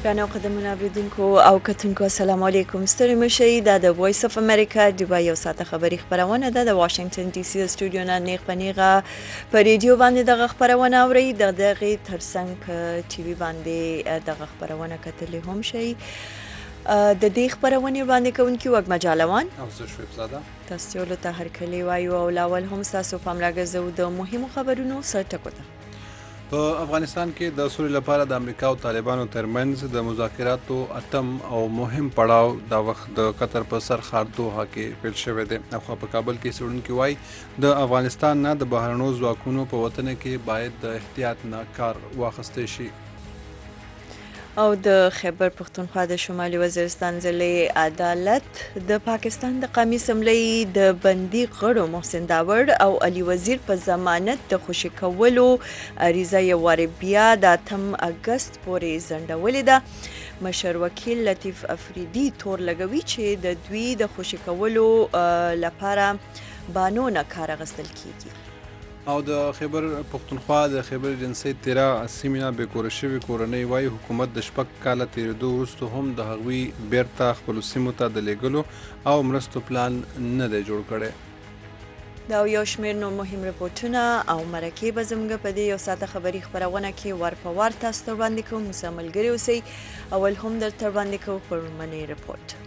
ګرانو قدرمنو اوریدونکو او کتونکو السلام علیکم. ستړي مشئ. دا د وایس اف امریکا ډوبای یو ساعته خبري خپرونه ده د واشنگټن ډي سي سټوډیو نه نیغ په نیغه په ریډیو باندې دغه خپرونه اورئ. دغه ترڅنګ په ټي وي باندې دغه خپرونه کتلې هم شئ. د دې خپرونې وړاندې کوونکي وږمه جالوان او زه شعیب زاده تاسو ته هرکلی وایو او لاول هم ستاسو پام راګرځوو د مهمو خبرونو سرټکو ته. په افغانستان کې د سولې لپاره د امریکا او طالبانو ترمنځ د مذاکراتو اتم او مهم پړاو دا وخت د قطر په سر ښار دوحه کې پیل شوی دی. اخوا په کابل کې څېړونکي وایي د افغانستان نه د بهرنیو ځواکونو په وطن کې باید د احتیاط نه کار واخیستی شي. او د خیبر پښتونخوا د شمالي وزیرستان ضلع عدالت د پاکستان د قومي اسمبلۍ د بندي غړو محسن داور او علي وزیر په ضمانت د خوشي کولو عریضه یو وارې بیا د 8 اګست پورې ځنډولې ده. مشر وکیل لطیف افریدي تور لګوي چې د دوی د خوشي کولو لپاره بانو نه کار اخیستل کیږي. او د خیبر پښتونخوا د خیبر جنسي تیرا سیمه به کور شوی کورنۍ وای حکومت د شپږ کاله تیرېدو وروسته هم د هغوی بیرته خپل سیمو ته د لیږلو او مرستو پلان نه دی جوړ کړی. دا یو شمېر نور مهم رپورټونه او مرکې به زموږ په دې یو ساعته خبري خپرونه کې ور په ور تاسو ته وړاندې کوو. موږ ملګري اوسئ. اول هم درته وړاندې کوو پرمنې رپورټ.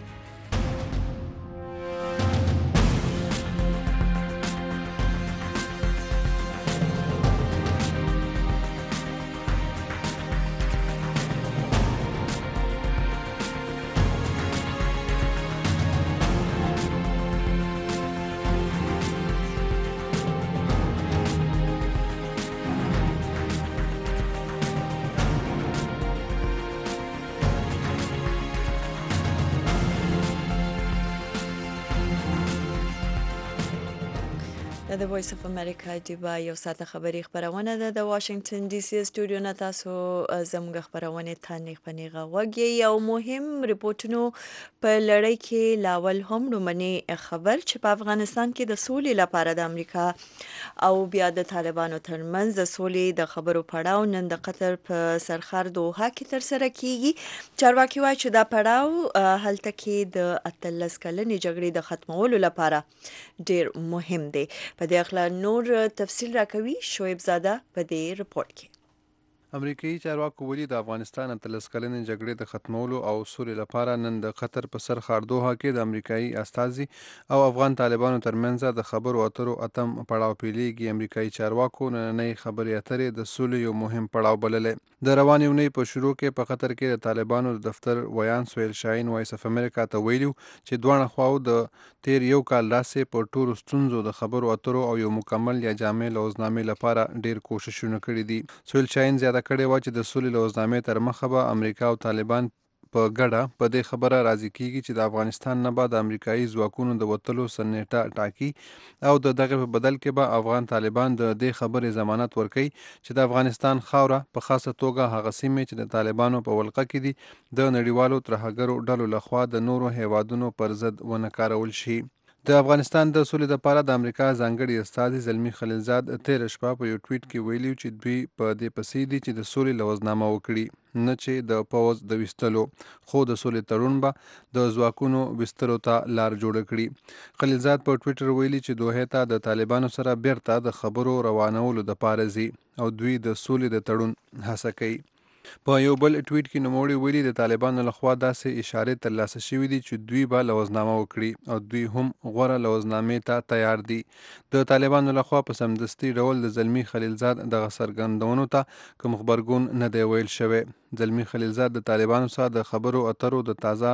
د وایس اف امریکا ډوبای یو ساعته خبري خپرونه ده د واشنگټن ډي سي سټوډیو نه تاسو زموږ خپرونې ته نیغ په نیغه غوږ یو مهم رپورټونو په لړۍ کې لاول هم لومړنی خبر چې په افغانستان کې د سولې لپاره د امریکا او بیا د طالبانو ترمنځ د سولې د خبرو پړاو نن د قطر په سرخر دوحه کې ترسره کیږي. چارواکي وایي چې دا پړاو هلته کې د 18 کلنې جګړې د ختمولو لپاره ډیر مهم دی. په دې اړه نور تفصیل راکوي شعیب زاده په دې رپورټ کې. امریکایي چارواکو ویلي د افغانستان 18 کلنې جګړې د ختمولو او سولې لپاره نن د قطر په سر ښار دوحه کې د امریکایي استازي او افغان طالبانو ترمنځ د خبرو اترو اتم پړاو پیلېږي. امریکایي چارواکو نننۍ خبرې اترې د سولې یو مهم پړاو بللې. د روانې اونۍ په شروع کې په قطر کې د طالبانو د دفتر ویان سهیل شاهین وایس اف امریکا ته ویلي چې دواړه خواو د تیر یو کال راهیسې په ټولو ستونزو د خبرو اترو او یو مکمل یا جامع لوظنامې لپاره ډیر کوششونه کړي دي. سهیل شاهین زیاته کړې وه چې د سولې لوظنامې تر مخه به امریکا او طالبان په ګډه په دې خبره راضي کیږي چې د افغانستان نه به د امریکایي ځواکونو د وتلو سنیټه ټاکي او د دغه په بدل کې به افغان طالبان د دې خبرې ضمانت ورکوي چې د افغانستان خاوره په خاصه توګه هغه سیمې چې د طالبانو په ولقه کې دي د نړیوالو ترهګرو ډلو لخوا د نورو هیوادونو پر ضد ونه کارول شي. د افغانستان د سولې لپاره د امریکا ځانګړي استازي زلمي خلیلزاد تېره شپه په یو ټویټ کې ویلي چې دوی په دې پسې دي چې د سولې لوظنامه وکړي نه چې د پوځ د ویستلو، خو د سولې تړون به د ځواکونو ویستلو ته لار جوړه کړي. خلیلزاد په ټویټر ویلي چې دوحې ته د طالبانو سره بیرته د خبرو روانولو دپاره ځي او دوی د سولې د تړون هڅه کوي. په یو بل ټویټ کې نوموړي ویلي د طالبانو لخوا داسې اشارې ترلاسه شوي دي چې دوی به لوظنامه وکړي او دوی هم غوره لوظنامې ته تیار دي. د طالبانو لخوا په سمدستي ډول د زلمي خلیلزاد دغه څرګندونو ته کوم خبرګون نه دی ویل شوی. زلمي خلیلزاد د طالبانو سره د خبرو اترو د تازه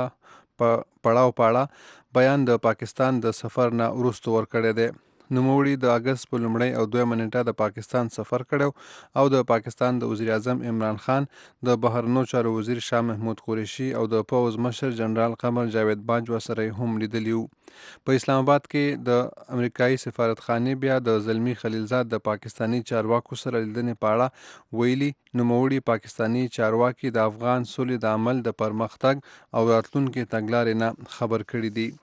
پړاو په اړه بیان د پاکستان د سفر نه وروسته ورکړی دی. نوموړي د اګست په لومړۍ او دویمه نیټه د پاکستان سفر کړی او د پاکستان د وزیر اعظم عمران خان، د بهرنیو چارو وزیر شاه محمود قریشي او د پوځ مشر جنرال قمر جاوید باجوا سره هم لیدلي وو. په اسلام آباد کې د امریکایي سفارتخانې بیا د زلمي خلیلزاد د پاکستاني چارواکو سره لیدنې په اړه ویلي. نوموړي پاکستاني چارواکي د افغان سولې د عمل د پرمختګ او راتلونکي تګلارې نه خبر کړي دي.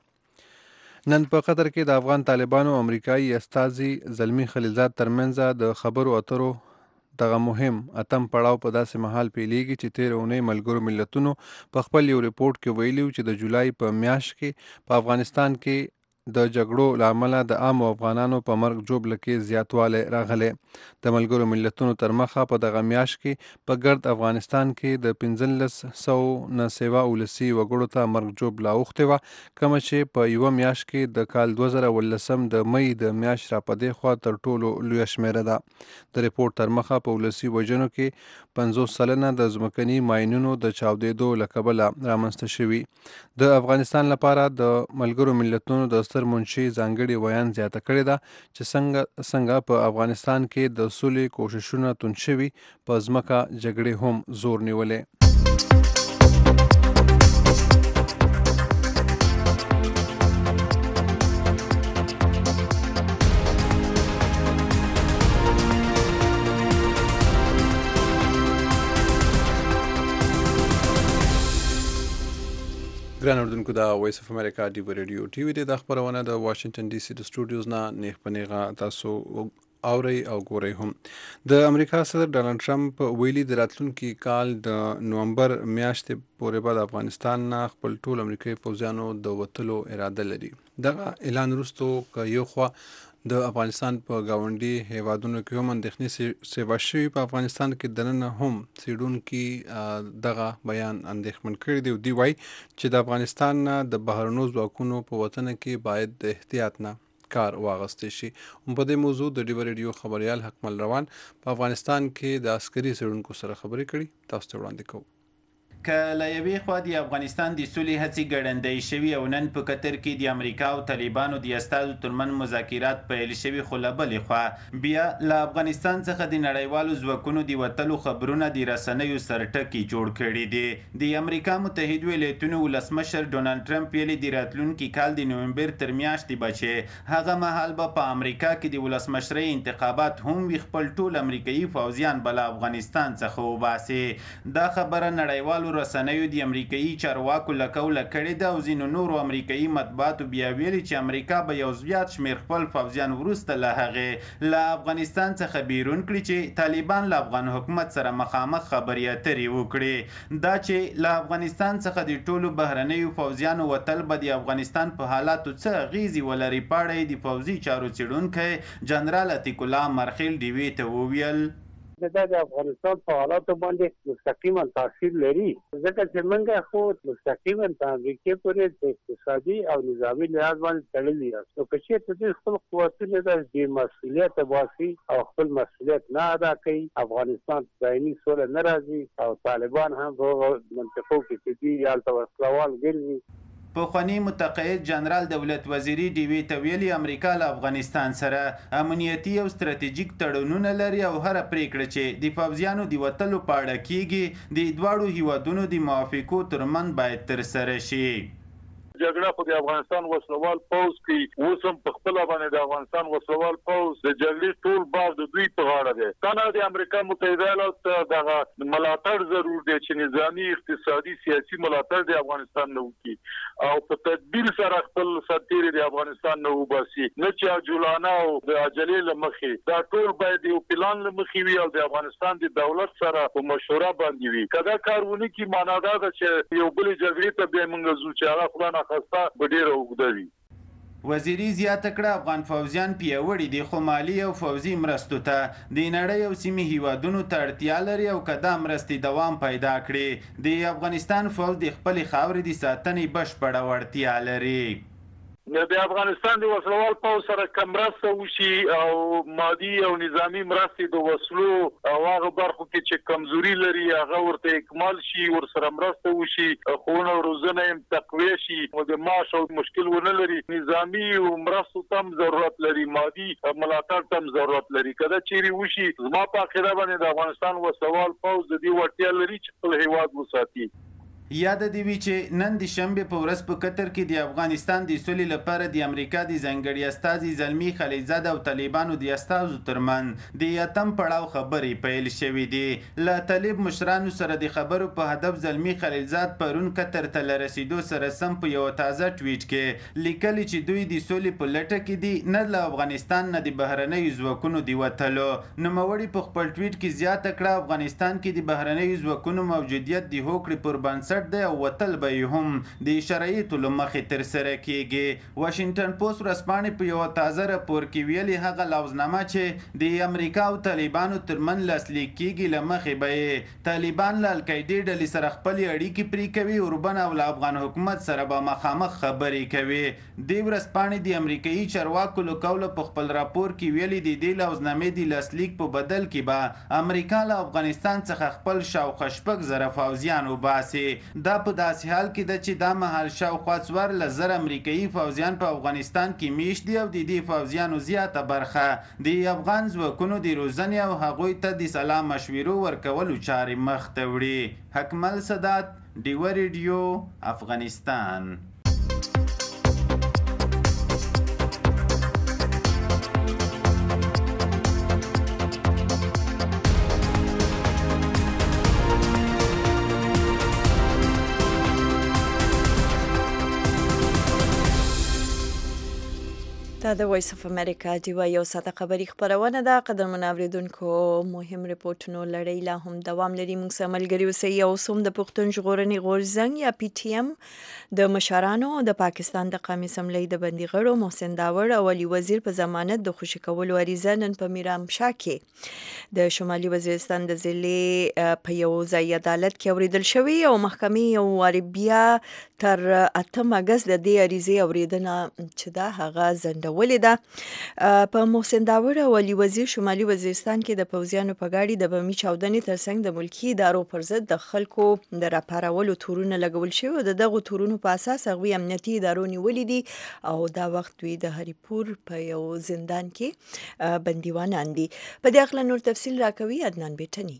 نن په قطر کې د افغان طالبانو او امریکایي استازي زلمي خلیلزاد ترمنځ د خبرو اترو دغه مهم اتم پړاو په داسې مهال پیلېږي چې تیر اونۍ ملګرو ملتونو په خپل یو ریپورت کې ویلي چې د جولای په میاشت کې په افغانستان کې د جګړو لامل د عامو افغانانو په مرګ ژوبله کې زیاتوالی راغلی. د ملګرو ملتونو تر مخه په دغه میاشت کې په ګرد افغانستان کې د 1500 نه سیوا ولسي وګړو ته مرګ ژوبله اوښتې وه، کومه چې په یوه میاشت کې د کال 2018 د مۍ د میاشت راپدې خوا تر ټولو لویه شمیره ده. د ریپورت تر مخه په ولسي وژنو کې 50 سلنه د ځمکني ماینونو د چاودېدو له کبله رامنځته شوي. د افغانستان لپاره د ملګرو ملتونو د ستر منشي ځانګړي ویان زیاته کړې ده چې څنګه په افغانستان کې د سولې کوششونه توند شوي، په ځمکه جګړې هم زور نیولی. ګران اردوونکو د وایس اف امریکا ډیو ریډیو ټي وي د خبرونه د واشنگټن ډي سي د سټوډیوز نه نیغ په نیغه تاسو اورئ او ګورئ هم. د امریکا صدر ډانلډ ټرمپ ویلي د راتلونکي کال د نومبر میاشتې پورې به د افغانستان نه خپل ټول امریکایي پوځیانو د وتلو اراده لري. دغه اعلان وروسته که یو خوا د افغانستان په گاونډي هیوادونو کې هم اندېښنې سیوا شوي، په افغانستان کې دننه هم څېړونکي دغه بیان اندېښمن کړي دي او دوی وایي چې د افغانستان نه د بهرنیو ځواکونو په وتنه کې باید د احتیاط نه کار واغستی شي. په دې موضوع د ډیو ریډیو خبریال حکمل روان په افغانستان کې د عسکري څېړونکو سره خبرې کړي، تاسو ته وړاندې کوو. که له یوې خوا د افغانستان د سولې هڅې ګړندۍ شوي او نن په قطر کې د امریکا او طالبانو د استازو ترمنځ مذاکرات پیل شوي، خو له بلې خوا بیا له افغانستان څخه د نړیوالو ځواکونو د وتلو خبرونه د رسنیو سرټکي جوړ کړي دي. د امریکا متحده ایالاتونو ولسمشر ډونالډ ټرمپ ویلي د راتلونکي کال د نومبر تر میاشتې به چې هغه مهال به په امریکا کې د ولسمشرۍ انتخابات هم وي، خپل ټول امریکایي پوځیان به له افغانستان څخه وباسي. دا خبره نړیوالو رسنیو د امریکایي چارواکو له قوله کړې ده او ځینو نورو امریکایي مطبوعاتو بیا ویلي چې امریکا به یو زیات شمېر خپل پوځیان وروسته له هغې له افغانستان څخه بیرون کړي چې طالبان له افغان حکومت سره مخامخ خبرې اترې وکړي. دا چې له افغانستان څخه د ټولو بهرنیو پوځیانو وتل به د افغانستان په حالاتو څه اغیزې ولري، په اړه یې د پوځي چارو څېړونکی جنرال عتیق الله مرخیل ډیوې ته وویل. دا د افغانستان په حالاتو باندې مستقیما تاثیر لري، ځکه چې موږ خو مستقیما په امریکا پورې د اقتصادي او نظامي لحاظ باندې تړلي یو. نو که چېرته دوی خپل قوتونه د بې مسؤلیته باسي او خپل مسؤلیت نه ادا کوي، افغانستان دایمي سوله نه راځي او طالبان هم په منطقو کې چې دي هلته وسلوال ګرځي. پخوانی متقاعد جنرال دولت وزیری ډیوې ته ویلي امریکا له افغانستان سره امنیتي او ستراتیژیک تړونونه لري او هره پریکړه چې د پوځیانو د وتلو په اړه کیږي د دواړو هیوادونو د موافقو ترمنځ باید ترسره شي. جګړه خو د افغانستان وسلوال پوځ کې اوس هم په خپل باندې د افغانستان وسلوال پوځ د جګړې ټول بار د دوی په غاړه دی. کنه د امریکا متحده ایالاتو دغه ملاتړ ضرور دی چې نظامی اقتصادي سیاسي ملاتړ د افغانستان نه وکړي او په تدبیر سره خپل سرتیري د افغانستان نه وباسي، نه چې عجولانه او د عجلې له مخې دا ټول باید یو پلان له مخې وي او د افغانستان د دولت سره په مشوره باندې وي. کدا کارونه کې معنا دا ده چې یو بل جګړې ته به موږ ځو چې هغه خدای خسته بډیره وګدوي. وزیری زیاته کړه افغان فوجیان پیاوړي دي خو مالی او فوجي مرستو ته د نړۍ او سیمې هیوادونو ته اړتیا لري او که دا مرستې دوام پیدا کړي د افغانستان فوج د خپلې خاورې د ساتنې بشپړه وړتیا لري. د افغانستان د وسلوال پوځ سره کمرسته وشي او مادي او نظامی مرستې د وسلو او هغه برخو کې چې کمزوري لري هغه ورته اکمال شي، ورسره مرسته وشي، ښوونه او روزنه هم تقویه شي او د معاش او مشکل ونه لري. نظامی او مرستو تم ضرورت لري، مادي ملاتړ تم ضرورت لري. کله چیرې وشي زما په اخیره باندې د افغانستان وسلوال پوځ د دې وړتیا لري چې خپل هیواد وساتي. یاد دې وي چې نن د شنبې په ورځ په قطر کې د افغانستان د سولې لپاره د امریکا د ځانګړي استازي زلمي خلیلزاد او طالبانو د استازو ترمنځ د اتم پړاو خبرې پیل شوې دي. له طالب مشرانو سره د خبرو په هدف زلمي خلیلزاد پرون قطر ته له رسیدو سره سم په یو تازه ټویټ کې لیکلي چې دوی د سولې په لټه کې دي، نه له افغانستان نه د بهرنیو ځواکونو د وتلو. نوموړي په خپل ټویټ کې زیاته کړه افغانستان کې د بهرنیو ځواکونو موجودیت د هوکړې پر بنسټ دی او وتل به یې هم د شرایطو له مخې ترسره کیږي. واشنګټن پوسټ ورځپاڼې په یو تازه راپور کې ویلي هغه لوظنامه چې د امریکا او طالبانو ترمنځ لاسلیک کیږي له مخې به یې طالبان له القاعدې ډلې سره خپلې اړیکې پرې کوي، اوربن او له افغان حکومت سره به مخامخ خبرې کوي. دې ورځپاڼې د امریکایي چارواکو له قوله په خپل راپور کې ویلي د دې لوظنامې د لاسلیک په بدل کې به امریکا له افغانستان څخه خپل شاوخوا 6,000 پوځیان وباسي. دا په داسې حال کې ده چې دا مهال شاوخوا 14,000 امریکایي پوځیان په افغانستان کې میشت دي او د دې پوځیانو زیاته برخه د افغان ځواکونو د روزنې او هغوی ته د سلا مشورو ورکولو چارې مخ ته وړي. حکمل سادات، ډیوه ریډیو، افغانستان. دا د وایس اف امریکا ډیوه یو ساعته خبري خبرونه ده. قدرمن اوریدونکو، مهم ریپورتونو لړۍ لا هم دوام لري. موږ سره ملګري اوسئ. او سوم د پښتون ژغورنې غورځنګ یا پی ټی ایم د مشرانو د پاکستان د قومي اسمبلی د بندي غړو محسن داور او علي وزیر په ضمانت د خوشي کولو عریضه نن په میرامشاه کې د شمالي وزیرستان د ضلع په یو ځای عدالت کې اوریدل شوی او محکمې یو واري بیا تر 8 اگست د دې عریضې اوریدنه چې دا هغه ځنډ ولیده. په محسن داور او علي وزیر شمالي وزیرستان کې د پوځیانو په ګاډي د بمي چاودنې ترڅنګ د ملکی ادارو پر ضد د خلکو د راپارولو تورونه لګول شوي او دغه تورونو په اساس هغوی امنیتي ادارو نیولي دي او دا وخت دوی د هریپور په یو زندان کې بندیوانان دي. په دې اړه نور تفصیل راکوي عدنان بیټنی.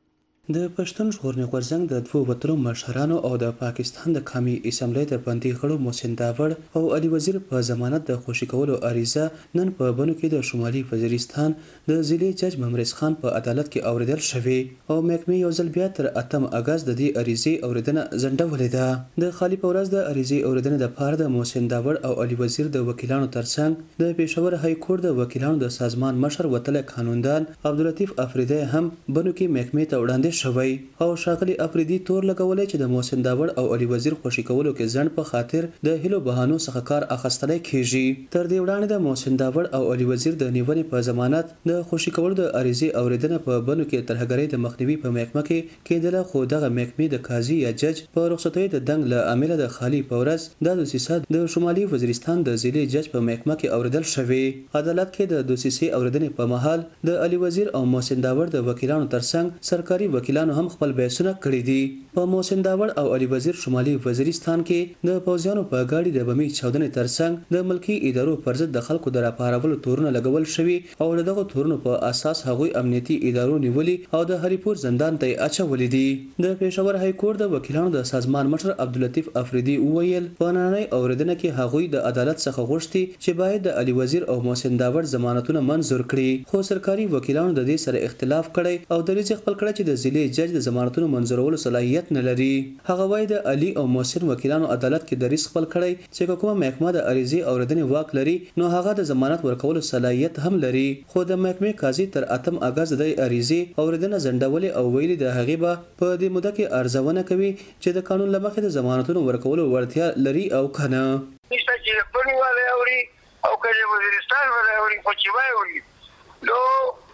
د پښتون ژغورنې غورځنګ د دوو وتلو مشرانو او د پاکستان د قومي اسمبلی د بندي غړو محسن داور او علي وزیر په ضمانت د خوشي کولو عریضه نن په بنو کې د شمالي وزیرستان د ضلع جج ممرز خان په عدالت کې اوریدل شوی او محکمې یو ځل بیا تر 8 اگست د دې عریضې اوریدنه ځنډولې ده. د خالي په ورځ د عریضې اوریدنې لپاره د محسن داور او علي وزیر د وکیلانو ترڅنګ د پېښور های کورټ د وکیلانو د سازمان مشر وتل قانوندان عبداللطیف افریدی هم بنو کې محکمې ته وړاندې شوی او شاغلی افریدی تور لګولای چې د محسن داور او علي وزیر خوشي کولو کې ځند په خاطر د هلو بهانو څخه کار اخیستلای کیږي. تر دې وړاندې د محسن داور او علي وزیر د نیونې په ضمانت د خوشي کولو د عریضې اوریدنه په بنو کې ترهګرۍ د مخنیوي په محکمه کې کېدله، خو دغه محکمې د قاضي یا جج په رخصتۍ د دنګ له عامل د خالي په ورځ د دوسیسه د شمالي وزیرستان د ضلع جج په محکمه کې اوریدل شوی. عدالت کې د دوسیسه اوریدنې په مهال د علي وزیر او محسن داور د وکیلانو ترڅنګ سرکاري وکیلانو هم خپل بحثونه کړي دي. په محسن داور او علي وزیر شمالي وزیرستان کې د پوځیانو په ګاډي د بمي چاودنې ترڅنګ د ملکی ادارو پر ضد د خلکو د راپارولو تورونه لګول شوي او دغه تورونو په اساس هغوی امنیتي ادارو نیولي او د هریپور زندان ته اچولي دي. د پېښور های کورټ د وکیلانو د سازمان مشر عبداللطیف افریدی وویل په نننۍ اوریدنه کې هغوی د عدالت څخه غوښتي چې باید د علي وزیر او محسن داور ضمانتونه منظور کړي، خو سرکاري وکیلانو د دې سره اختلاف کړی او دریځ خپل کړی چې د ضلع جج د ضمانتونو منظورولو صلاحیت نه لري. هغه وايي د علي او محسن وکیلانو عدالت کې دریځ خپل کړی چې کومه محکمه د عریضې اوریدنې واک لري نو هغه د ضمانت ورکولو صلاحیت هم لري، خو د محکمې قاضي تر 8 اگست د عریضې اوریدنه ځنډولې او ویلي د هغې به په دې موده کې ارزونه کوي چې د قانون له مخې د ضمانتونو ورکولو وړتیا لري او کنه. نشته چې بني والے اوري او کله وزیرستان والے اوري خو چې وایي اوري نو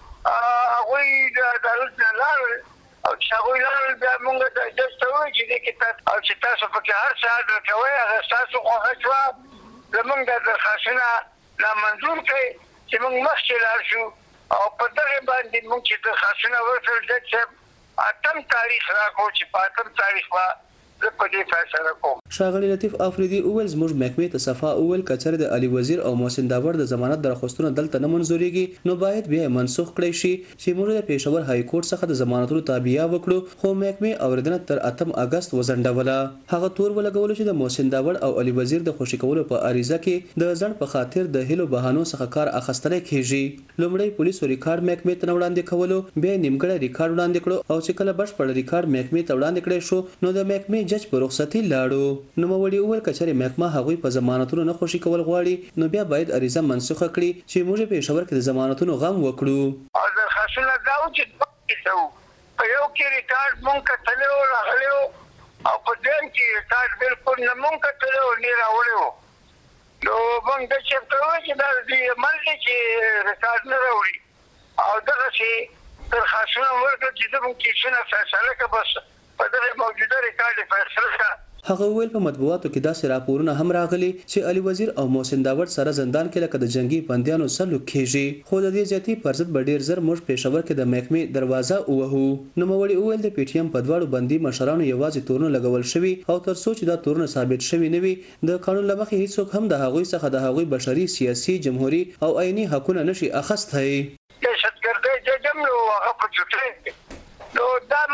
هغوی د عدالت نه لاړل او چې هغوی لاړل بیا موږ ته داسې وایي چې دې کې او چې تاسو پکې هر څه اډر کوئ هغه ستاسو خوښه شوه زموږ د درخواستونه نامنظور کړئ چې موږ مخکې لاړ شو او په دغې باندې موږ چې درخواستونه ورکړل جج صاحب 8 تاریخ راکړو چې په 8 تاریخ به زه په دې فیصله کوم. ښاغلي لطیف افریدي وویل زموږ محکمې ته صفا وویل که چېرې د علي وزیر او محسن داوړ د ضمانت درخواستونه دلته نه منظوریږي نو باید بیا یې منسوخ کړی شي چې موږ د پېښور های کورټ څخه د ضمانتونو تابعیه وکړو خو محکمې اورېدنه تر 8 اګست وځنډوله. هغه تور ولګولو چې د محسن داوړ او علي وزیر د خوشي کولو په عریضه کې د ځنډ په خاطر د هیلو بهانو څخه کار اخیستلی کیږي. لومړی پولیسو ریکارډ محکمې ته وړاندې کولو بیا نیمګړی ریکارډ وړاندې کړو او چې کله بشپړ ریکارډ محکمې ته وړاندې کړی شو نو د محکمې جج په رخصتي لاړو. نوموړي وویل که چېرې محکمه هغوی په ضمانتونو نه خوشي کول غواړي نو بیا باید عریضه منسوخه کړي چې موږ پېښور کې د ضمانتونو غم وکړو. او درخواستونه دا و چې په یو کې ریکارډ مونږ کتلی و راغلی و او په دویم کې ریکارډ بالکل نه مونږ کتلی و نه راوړی و. نو مونږ دا چېرته وویل چې دا د دې عمل دی چې ریکارډ نه راوړي او دغسې درخواستونه ورکړه چې زموږ کیسونه فیصله کړه بس په دغه موجوده ریکارډ یې فیصله کړه. هغه وویل په مطبوعاتو کې داسې راپورونه هم راغلي چې علي وزیر او محسن داوړ سره زندان کې لکه د جنگي بندیانو سلوک کیږي خو د دې زیاتي پر ضد به ډیر زر موږ پېښور کې د محکمې دروازه ووهو. نوموړي وویل د پی ټی ایم په دواړو بندي مشرانو یوازې تورونه لګول شوي او تر څو چې دا تورونه ثابت شوي نه وي د قانون له مخې هیڅوک هم د هغوی څخه د هغوی بشري سیاسي جمهوري او عیني حقونه نشي اخیستی. دهشتګردۍ ججم نو هغه په چوټۍ نو دا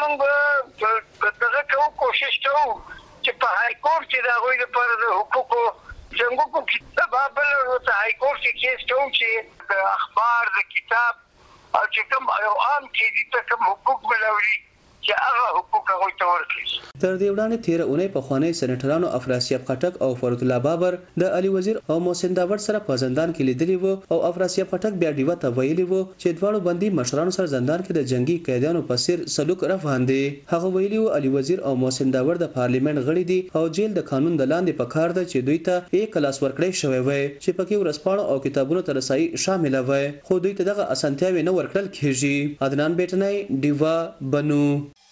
موږ دغه کوو کوشش کوو چې په های کورټ کې د هغوی لپاره د حقوقو جنګونو کې سبا بل ورته های کورټ کې کیس کوم چې د اخبار د کتاب او چې کوم یو عام کې دي ته کوم حقوق ملوي چې هغه حقوق هغوی ته ورکړي. تر دې وړاندې تېره اونۍ پخواني سېنیټرانو افراسیاب خټک او فرود الله بابر د علي وزیر او محسن داوړ سره په زندان کې لیدلي وو او افراسیاب خټک بیا ډیوه ته ویلي وو چې دواړو بندي مشرانو سره زندان کې د جنگي قیدیانو په څیر سلوک روان دی. هغه ویلي وو علي وزیر او محسن داوړ د پارلیمنت غړي دي او جیل د قانون د لاندې په کار ده چې دوی ته یک کلاس ورکړی شوی وای چې پکې ورسپاڼه او کتابونو ته رسایي شامل وای خو دوی ته دغه اسانتیاوې نه ورکړل کیږي. عدنان بیٹنای ډیوه بنو.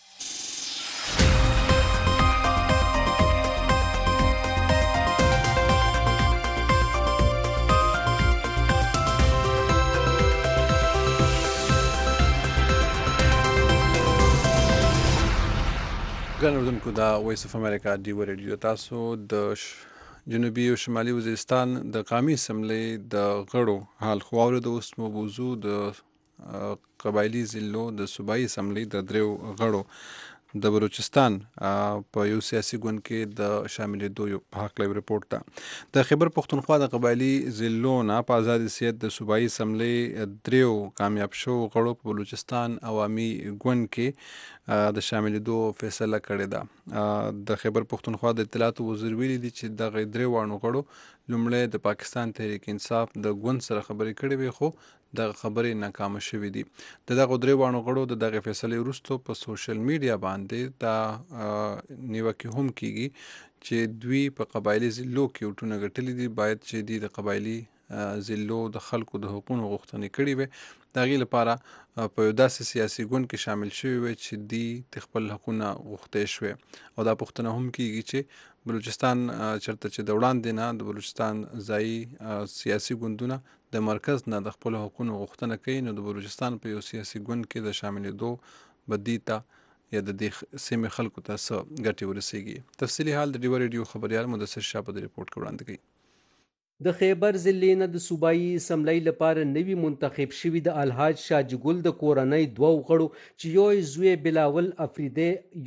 ګران اردوونکو دا وایس اف امریکا ډیو ریډیو تاسو د جنوبي او شمالي وزیرستان د قومي اسمبلۍ د غړو حال خو اورېدو. اوس مو موضوع د قبایلي ضلعو د صوبایي اسمبلۍ د دریو غړو د بلوچستان په یو سیاسي ګوند کې د شاملېدو یو په هکله رپورټ ته د خیبر پښتونخوا د قبایلي ضلعو نه په آزاد حیثیت د صوبایي اسمبلۍ دریو کامیاب شو غړو په بلوچستان عوامي ګوند کې د شاملېدو فیصله کړې ده. د خیبر پښتونخوا د اطلاعاتو وزیر ویلي دي چې دغه درې واړو غړو لومړی د پاکستان تحریک انصاف د ګوند سره خبرې کړې وې خو دغه خبرې ناکامه شوې دي. د دغه درې واړو غړو د دغه فیصلې وروسته په سوشل میډیا باندې دا نیوکې هم کیږي چې دوی په قبایلي ضلعو کې وټونه ګټلي دي باید چې دوی د قبایلي ضلعو د خلکو د حقوقو غوښتنې کړې وي د هغې لپاره په یو داسې سیاسي ګوند کې شامل شوي وي چې دوی خپل حقونه غوښتی شوي او دا پوښتنه هم کیږي چې بلوچستان چېرته چې د وړاندې نه د بلوچستان ځایي سیاسي ګوندونه د مرکز نه د خپلو حقونو غوښتنه کوي نو د بلوچستان په یو سیاسي ګوند کې د شاملېدو به دې ته یا د دې سیمې خلکو ته څه ګټې ورسیږي. تفصیلي حال د ډیوه ریډیو خبریال مدثر شاه په دې رپورټ کې وړاندې کوي. د خیبر ضلع نه د صوبایي اسمبلۍ لپاره نوي منتخب شوي د الحاج شاجګل د کورنۍ دوو غړو چې یو یې زوی بلاول افریدی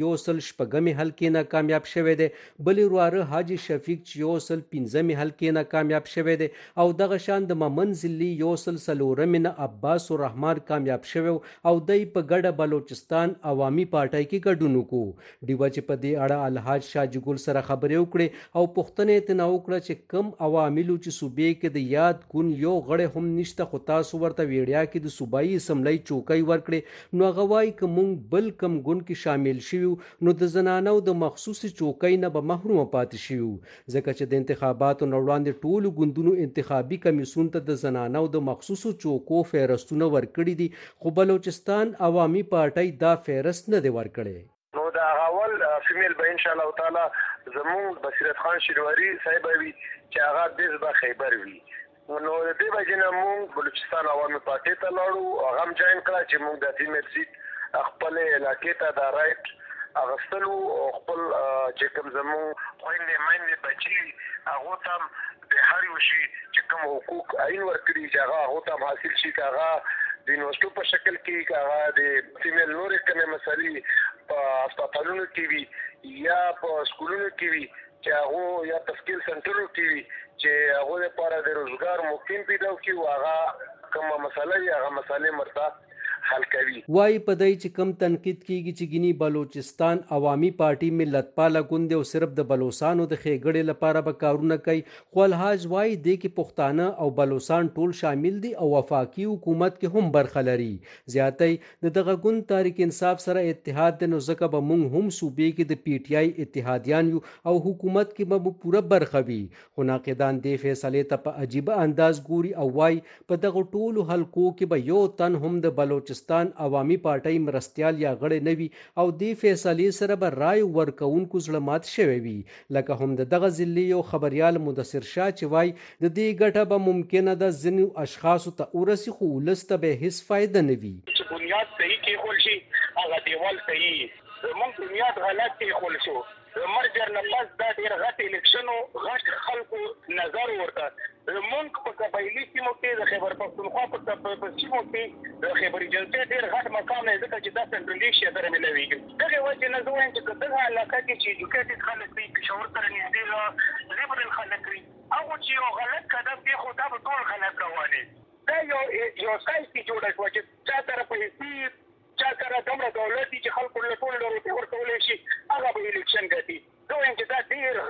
106 حلقې نه کامیاب شوی دی بل وراره حاجي شفیق چې 115 حلقې نه کامیاب شوی دی او دغه شان د ممن ضلع 104 نه عباس الرحمن کامیاب شوی او دای په ګډه بلوچستان عوامي پارټۍ کې ګډون وکړو. ډیوه چې په دې اړه الحاج شاجګل سره خبرې وکړې او پوښتنه یې ترې وکړه چې کم عواملو چې صوبې کې د یاد ګون یو غړی هم نشته خو تاسو ورته ویډیا کې د صوبایي اسمبلۍ چوکۍ ورکړې نو هغه وایي که موږ بل کم ګوند کې شامل شوي نو د زنانو د مخصوصي چوکۍ نه به محرومه پاتې شوي ځکه چې د انتخاباتو نه وړاندې ټولو ګوندونو انتخابي کمیسیون ته د زنانو د مخصوصو چوکو فهرستونه ورکړي دي خو بلوچستان عوامي پارټۍ دا فهرست نه دی ورکړی. نو دا اول فیمیل به ان شاء الله تعالی زمون بصیرت خان شینواری صاحب وي چې هغه د زبا خیبر وي نو د دې وجه نه مونږ بلوچستان عوامي پارټۍ ته لاړو هغه هم جوین کړه چې مونږ د فیمیل سیټ خپل علاقې ته د رائټ اغستلو خپل چې کوم زمو خويندې مېندې بچي هغه تم د هر یو شي چې کوم حقوق عین ورکړي چې هغه تم حاصل شي هغه د یونیورسيټو په شکل کې هغه د فیمیل نورې کومه مسلې په هسپتالونو کې وي یا په سکولونو کې وي چې هغه یا تشکیل سنټرونو کې وي چې هغه لپاره د روزګار موقع پیدا کړي هغه کومه مسله یا هغه مسلې مرته حل کوي. وای په دای چې کم تنقید کیږي چې ګینی بلوچستان عوامي پارټي ملت پاله ګوند او صرف د بلوچستانو د خېګړې لپاره به کارونه کوي، خو الحاج وای د کې پښتانه او بلوچستان ټول شامل دي او وفاقي حکومت کې هم برخه لري. زیاتې د دغه ګوند تحریک انصاف سره اتحاد د نو ځکه به مونږ هم صوبې کې د پی ټی آی اتحادیان یو او حکومت کې به پوره برخه وي. خو ناقدان د فیصلې ته په عجیب انداز ګوري او وای په دغه ټولو حلقو کې به یو تن هم د بلوچستان عوامي پارټي مرستيال یا غړي نوي او د فیصلې سره به رای ورکوونکو زړه مات شوی وي، لکه هم دغه ضلع یو خبريال مدثر شاه چې وای د دې ګټه به ممکنه ده ځینو اشخاصو ته ورسي خو ولسته به هیڅ فائدہ نه وي. چې بنیاد صحیح کې خول شي هغه دیوال صحیح موږ بنیاد غلط کې خول شو مرجر نه پس دا ډیر غټ الیکشنو غټ خلکو نظر ورته مونږ په قبایلی سیمو کې د خیبر پښتونخوا په سیمو کې د خیبر جنسي ډیر غټ مقام نه ځکه چې دا سنټرلیشیا سره ملويږي. دغه وجه نه زه وایم چې دغه علاقه کې چې ایجوکیټډ خلک دي پېښور سره نږدې لیبرل خلک دي هغه چې یو غلط قدم دی خو دا به ټول غلط رواني. دا یو سایسي جوړه شوه چې چا طرف پیسې چا سره دومره دولت چې خلکو له ټول لري ورکولی شي هغه به الیکشن ګټي. زه وایم چې دا ډېر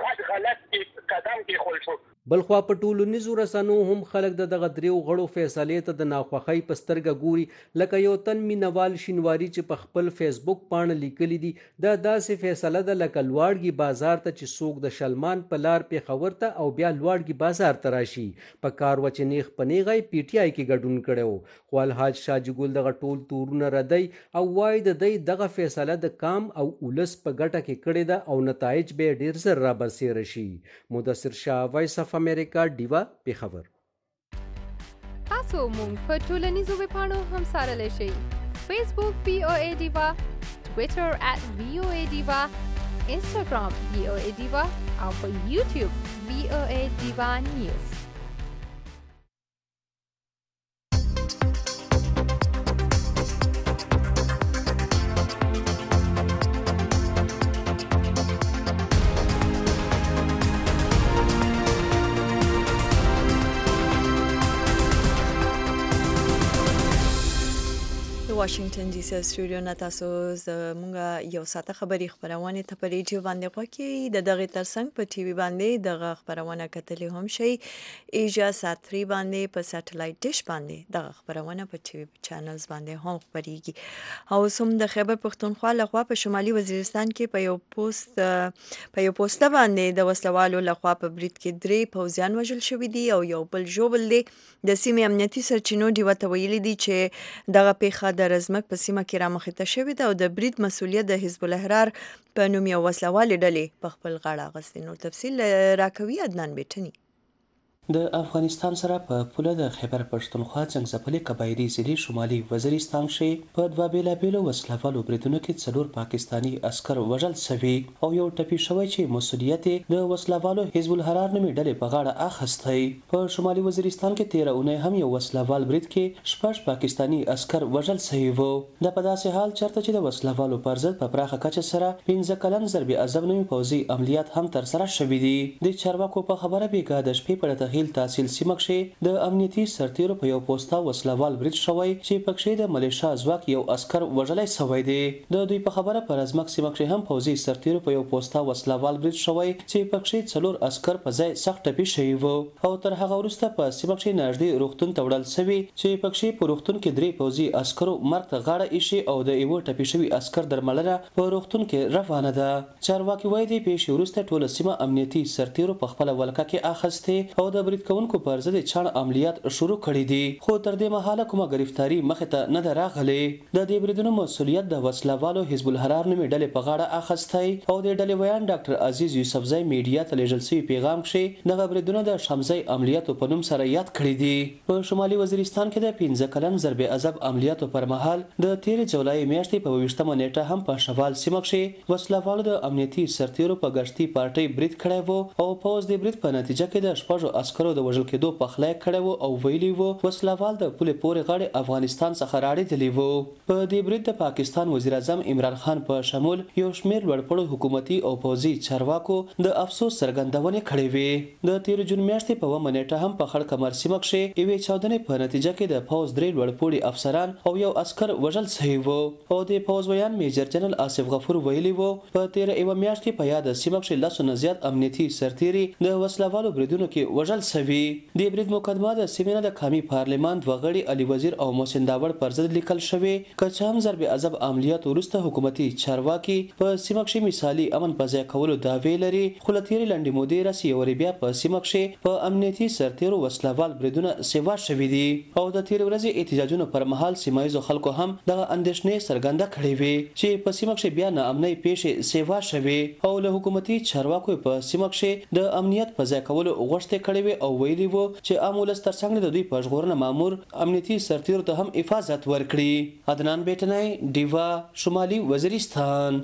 غلط قدم کېښول شو. بلخوا په ټولنیزو رسنو هم خلک دغه دریو غړو فیصلې ته د ناخوښۍ په سترګه ګوري، لکه یو تن مینوال شینواري چې په خپل فیسبوک پاڼه لیکلی دي دا داسې فیصله ده لکه لواړګي بازار ته چې څوک د شلمان په لار پېښور ته او بیا لواړګي بازار ته راشي په کار و چې نیغ په نیغه پی ټی آی کې ګډون کړی و. خو الحاج شاجي ګل دغه ټول تورونه ردی او وایي د دی دغه فیصله د کام او ولس په ګټه کې کړې ده او نتایج به ډیر زر را برسېره شي. مدثر شاه، وایس اف امریکا، ډیوا، پیښور. تاسو مونږ په ټولنیزو ویبپاڼو هم څارلی شئ. فیسبوک VOA ډیوا، ټویټر @VOA ډیوا، انسټاګرام VOA ډیوا او په یوټیوب VOA ډیوا نیوز. واشنگټن ډي سي سټوډیو نه تاسو زموږ یو ساعته خبري خبرونه ته په ریډیو باندې غوښتي د دغه ترڅنګ په ټي وي باندې دغه خبرونه کتلې هم شي ایجا سات 3 باندې په سټلایټ ډیش باندې دغه خبرونه په ټي وي چینلز باندې هم خبريږي. او سم د خیبر پښتونخوا لخوا په شمالي وزیرستان کې په یو پوسټ باندې د وسلوالو لخوا په برید کې 3 پوځیان وژل شوی دي او یو بل جوبل دي. د سیمې امنیتي سرچینو دی وته ویلي دي چې دغه پیښه د رزمک په سیمه کې رامخته شوې ده او د برید مسؤلیت د حزب الاحرار په نوم یو وسلوال ډلې په خپل غاړه اخیستی. نور تفصیل راکوي عدنان بیٹنی. د افغانستان سره په پوله د خیبر پښتونخوا څنګهځپلې قبایلی ضلع شمالي وزیرستان کې په دوه بیلابیلو وسلوالو بریدونو کې 4 پاکستانی عسكر وژل شوي او یو ټپي شوی چې مسؤلیت د وسلوالو حزب الاحرار نومي ډلې په غاړه اخیستی. په شمالي وزیرستان کې 13 اونۍ هم یو وسلوال برید کې 6 پاکستانی عسكر وژل شوي وو. د په داسې حال چرته چې د وسلوالو پر ضد په پراخه کچه سره 15 کلن ضرب اعظم نومي پوځي عملیات هم تر سره شوي دي. د چارواکو په خبره بیګا د شپې په تحلیل تحصیل سیمه کې د امنیتي سرتیرو په یو پوسټا وسلوال برید شوی چې پکې د ملیشا ځواک یو عسكر وژلای شوی دی. د دوی په خبره پر ازمک سیمه کې هم پوځي سرتیرو په یو پوسټا وسلوال برید شوی چې پکې 4 عسكر په ځای سخت ټپي شوی وو او تر هغه وروسته په سیمه کې نږدې روغتون ته وړل شوی چې پکې په روغتون کې 3 پوځي عسكرو مرګ ته غاړه ایشي او د یو ټپي شوی عسكر درملنه په روغتون کې روانه ده. چارواکي وایي د پیښې وروسته ټول سیمه امنیتي سرتیرو په خپل ولکه کې اخیسته او د د برید کوونکو پر ضد چاڼ عملیات شروع کړي دي، خو تر دې مهاله کومه گرفتاری مخې ته نه ده راغلې. د دې بریدونو مسؤلیت د وسلوالو حزب الحرار نومې ډلې په غاړه اخیستی او د ډلې ویان ډاکټر عزیز یوسفزی میډیا ته لیږل شوي پیغام کښې دغه بریدونه د شمزی عملیاتو په نوم سره یاد کړي دي. په شمالي وزیرستان کې د 15 کلن ضرب عذاب عملیاتو پر مهال د تیرې جولای میاشتې په 28مه نیټه هم په شوال سیمه کښې وسلوالو د امنیتي سرتیرو په ګشتي پارټۍ برید کړی و او پوځ د برید په نتیجه کې د 6 عسکرو د وژل کېدو پخلی کړی و او ویلي و وسلوال د پولې پورې غاړې افغانستان څخه راړېدلي وو. په دې برید د پاکستان وزیر اعظم عمران خان په شمول یو شمېر لوړپوړو حکومتي او پوځي چارواکو د افسوس څرګندونې کړې وې. د 13 جون میاشتې په 1 نیټه هم په خړ کمر سیمه کښې یوې چاودنې په نتیجه کې د پوځ 3 لوړپوړي افسران او یو عسکر وژل شوي وو او د پوځ ویان میجر جنرال آصف غفور ویلي وو په 13 میاشت کې په یاد سیمه کښې 10 نه زیات امنیتي سرتیري د وسلوالو بریدونو کې وژل شوي. د برید مقدمه د سیمې نه د قومي پارلمان دوه غړي علي وزیر او محسن داوړ پر ضد لیکل شوې، که څه هم ضرب عذاب عملیات وروسته حکومتي چارواکي په سیمه کښې مثالي امن په ځای کولو دعوې لري، خو له تېرې لنډې مودې راهیسې یو بیا په سیمه کښې په امنیتي سرتیرو وسلوال بریدونه سیوا شوي دي او د تېرې ورځې احتجاجونو پر مهال سیمه ییزو خلکو هم دغه اندېښنې څرګنده کړې وې چې په سیمه کښې بیا ناامنۍ پیښې سیوا شوې او له حکومتي چارواکو په سیمه کښې د امنیت په ځای کولو غوښتنې کړې وې او ویلي وو چې عام ولس تر څنګ د دوی په ژغورنه مامور امنیتي سرتیرو ته هم حفاظت ورکړي. عدنان بیټنی، ډیوا، شمالي وزیرستان.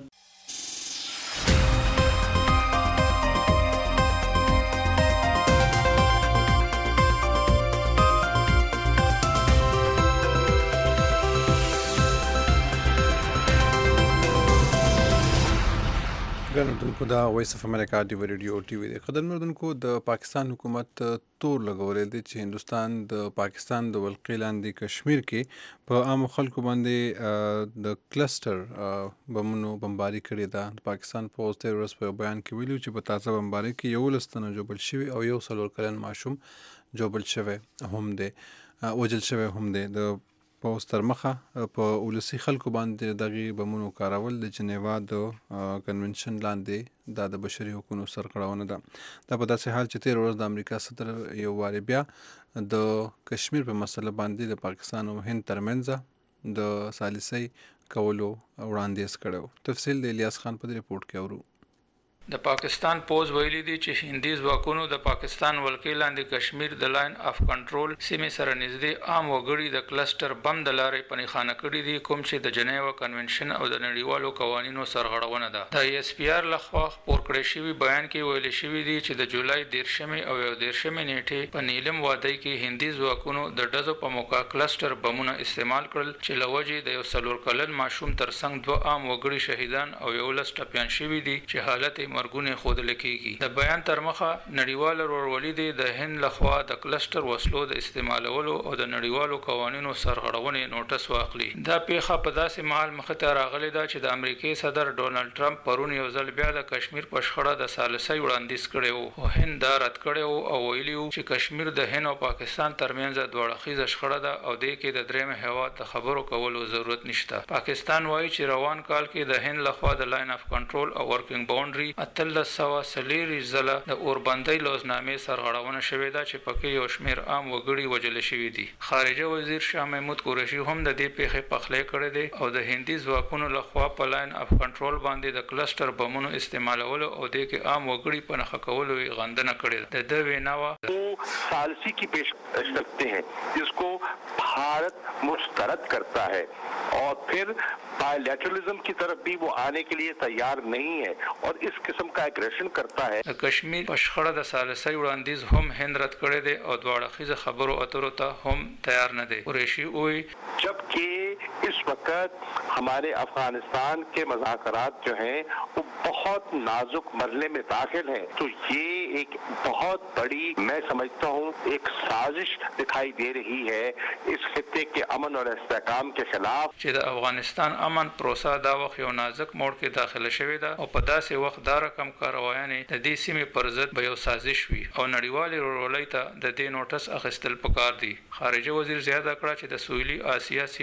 ګرانوونکو دا وایس اف امریکا دی ریډیو ټي وی دی. قدرمنونکو د پاکستان حکومت تور لګولې دی چې هندستان د پاکستان د ولقې لاندې کشمیر کې په عام خلکو باندې د کلسټر بمونو بمباري کړې ده. د پاکستان پوځ تېر ورځ په بیان کې ویلي چې په تازه بمباري کې 11 تنه ژوبل شوي او 1 کلن ماشوم ژوبل شوی هم دی، وژل شوی هم دی. د پوځ تر مخه په ولسي خلکو باندې دغه بمونو کارول د جنیوا د کنونشن لاندې دا د بشري حقوقو سرغړونه ده. دا په داسې حال چې تېر ورځ د امریکا صدر یو وارې بیا د کشمیر په مسله باندې د پاکستان او هند ترمنځ د ثالثي کولو وړاندیز کړو. تفصیل د الیاس خان په ریپورت کې اورو. د پاکستان پوز ویلي دي چې هندي ځواکونو د پاکستان ولکې لاندې کشمیر د لاین اف کنټرول سیمې سره نږدې عام وګړي د کلسټر بم د لارې پنیخانه کړي دي، کوم چې د جنیوا کنونشن او د نړیوالو قوانینو سرغړونه ده. د ایس پی آر لخوا خپور کړی شوی بیان کې ویل شوی دی چې د جولای 13 او 14 نیټې په نیلم وادي کې هندي ځواکونو د ډزو په موقع کلسټر بمونه استعمال کړل چې لوجې د یو 4 کلن ماشوم ترڅنګ 2 عام وګړي شهیدان او 11 ټپيان شوي دي چې حالت مرګونه خودل کېږي. د بیان تر مخه نړیوال ورولې دي د هند لخوا د کلسټر وسلو د استعمالولو او د نړیوالو قوانینو سرغړونې نوټس واخلي. دا پیښه په داسې مهال مخه ته راغلې ده چې د امریکای صدر ډونالد ټرمپ پرون یو ځل بیا د کشمیر په شخړه د ثالثي وړاندیز کړی وو او هند دا رد کړی او ویلي وو چې کشمیر د هند او پاکستان ترمنځ دوه اړخیزه شخړه ده او د کې د درېم هیواد د خبرو کولو ضرورت نشته. پاکستان وایي چې روان کال کې د هند لخوا د لاین اف کنټرول او ورکینګ باونډري 1340 ځله د اوربندۍ لوزنامې سرغړونه شوې ده چې پکې یو شمېر عام وګړي وژل شوي دي. خارجه وزیر شاه محمود قریشي هم د دې پیښې پخلی کړی دی او د هندي ځواکونو لخوا په لاین اف کنټرول باندې د کلسټر بمونو استعمالولو او د کې عام وګړي په نښه کولو یې غندنه کړې ده. د ویناوه सालसी की पेश करते हैं जिसको भारत मुस्तरद करता है और फिर बायलैटरलिज्म की तरफ भी वो आने के लिए तैयार नहीं है और इस किस्म का एग्रेशन करता है. कश्मीर पशखड़ा د ثالثي وړاندیز هم هند رد کړی دی او دواړه خیزه خبرو اترو ته هم تیار نه دی. قریشی وی जबकि इस वक्त हमारे अफगानिस्तान के मुज़ाकरात जो हैं वो बहुत नाजुक मरहले में दाखिल हैं, तो ये एक बहुत बड़ी मैं समझता हूँ एक साजिश दिखाई दे रही है इस खित्ते के अमन और इस्तेहकाम के खिलाफ. چې د افغانستان امن پروسه دا وخت یو نازک موړ کې داخله شوې ده او په داسې وخت دا رقم کاروایانې د دې سیمې پر ضد به یو سازش وي او نړیوالې ورولۍ ته د دې نوټس اخیستل پکار دي. خارجه وزیر زیاته کړه چې د سویلي اسیا سیمه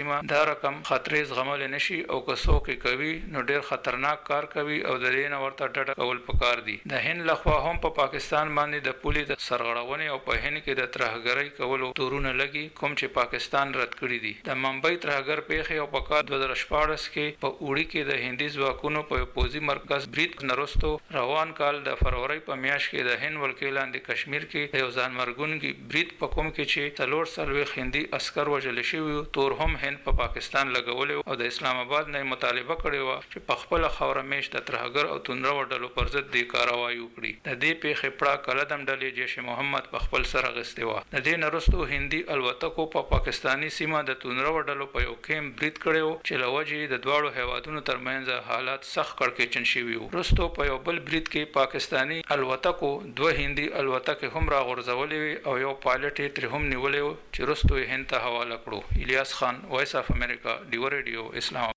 سیمه دا رقم خطرې زغمل نشي او که څوک کوي نو ډیر خطرناک کار کوي او د دې نه ورته ډډه کول پکار دي. د هند لخوا هم په پاکستان باندې د پولي د سرغړونې او په هند کې د ترهګرۍ کولو تورونه لګي کوم چې پاکستان رد کړی دي. د ممبئی ترهګر پیښې او په کال 2014 کې په اوړي کې د هندي ځواکونو په پوزي مرکز برید نرستو روان کال د فروری په میاشت کې د هند ولکې لاندې کشمیر کې د یو ځانمرګونکي برید په کوم کې چې 440 هندي عسكر وژل شوي تور هم هند په پاکستان لګولې او د اسلام آباد نه مطالبه کړې و چې په خپل خوره میش د ترهګر او توندرو ډلو پر ضد د کاروایی وکړي. د دې پیښې پړه کلدم ډلې جیش محمد په خپل سره غستې و. د دې نرستو هندي الوتکو په پاکستانی سیمه د توندرو ډلو په یو کیم برید کړو چې لوجې د دواړو هیوادونو ترمنځ حالات سخت کړکېچن شوي وو. رستو په یو بل برید کې پاکستانی الوتکو دوه هندي الوتکې هم راغورځولې او یو پایلټ یې تر هم نیولې و چې رستو یې هند ته حواله کړو. الیاس خان، وایس اف امریکا، ډیو ریډیو، اسلام.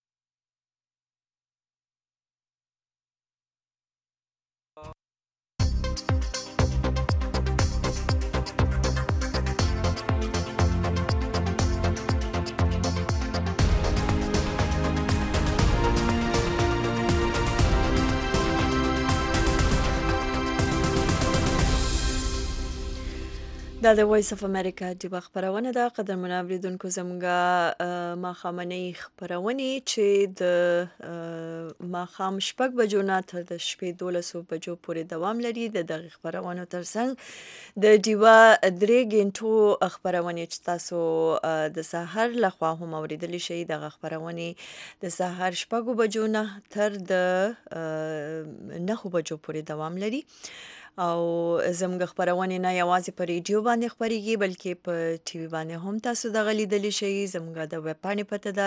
دا د وایس اف امریکا د خبرونه ده. قدرمن اوریدونکو زموږه ماښامنۍ خبرونه چې د ماښام شپږ بجو نه تر د شپې 12 بجو پورې دوام لري. د دغه خبرونو ترڅنګ د دیوا درې غنټو خبرونه چې تاسو د سحر لخوا هم اوریدلی شئ. د خبرونه د سحر شپږ بجو نه تر د 9 بجو پورې دوام لري او زموږ خبرونه نه یوازې په ریډیو باندې خبريږي بلکې په ټي وي باندې هم تاسو د غلیدلی شئ. زموږ د ویب پاڼې پته ده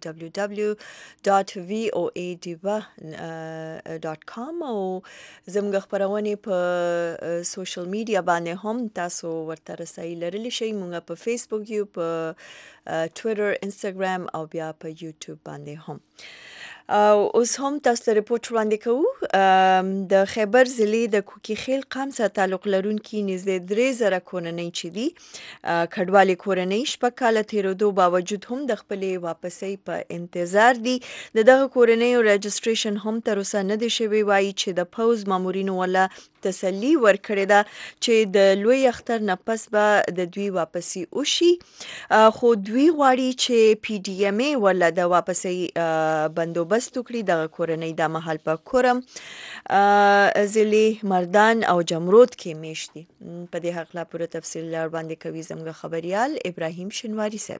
www.voadiva.com او زموږ خبرونه په سوشل میډیا باندې هم تاسو ورته رسایي لرلی شئ. موږ په فیسبوک یو، په ټویټر، انستګرام او بیا په یوټیوب باندې هم. اوس هم تاسو ته ریپورت وړاندې کوو. د خیبر ضلع د کوکیخیل قام سره تعلق لرونکي نږدې 3000 کورنۍ چې دي کډوالې کورنۍ شپږ کاله تیرېدو باوجود هم د خپلې واپسۍ په انتظار دي. د دغه کورنیو رجسټریشن هم تر اوسه نه دی شوی. وایي چې د پوز مامورینو ولا تسلی ورکړې ده چې د لوی اختر نه پس به د دوی واپسی وشي، خو دوی غواړي چې پی ډی ایم ای ولا د واپسی بندوبست وکړي. د کورنۍ د محل په کورم ضلع مردان او جمرود کې میشتي. په دې حق لا پوره تفصیل لار باندې کوي زموږ خبريال ابراهیم شنواری صاحب.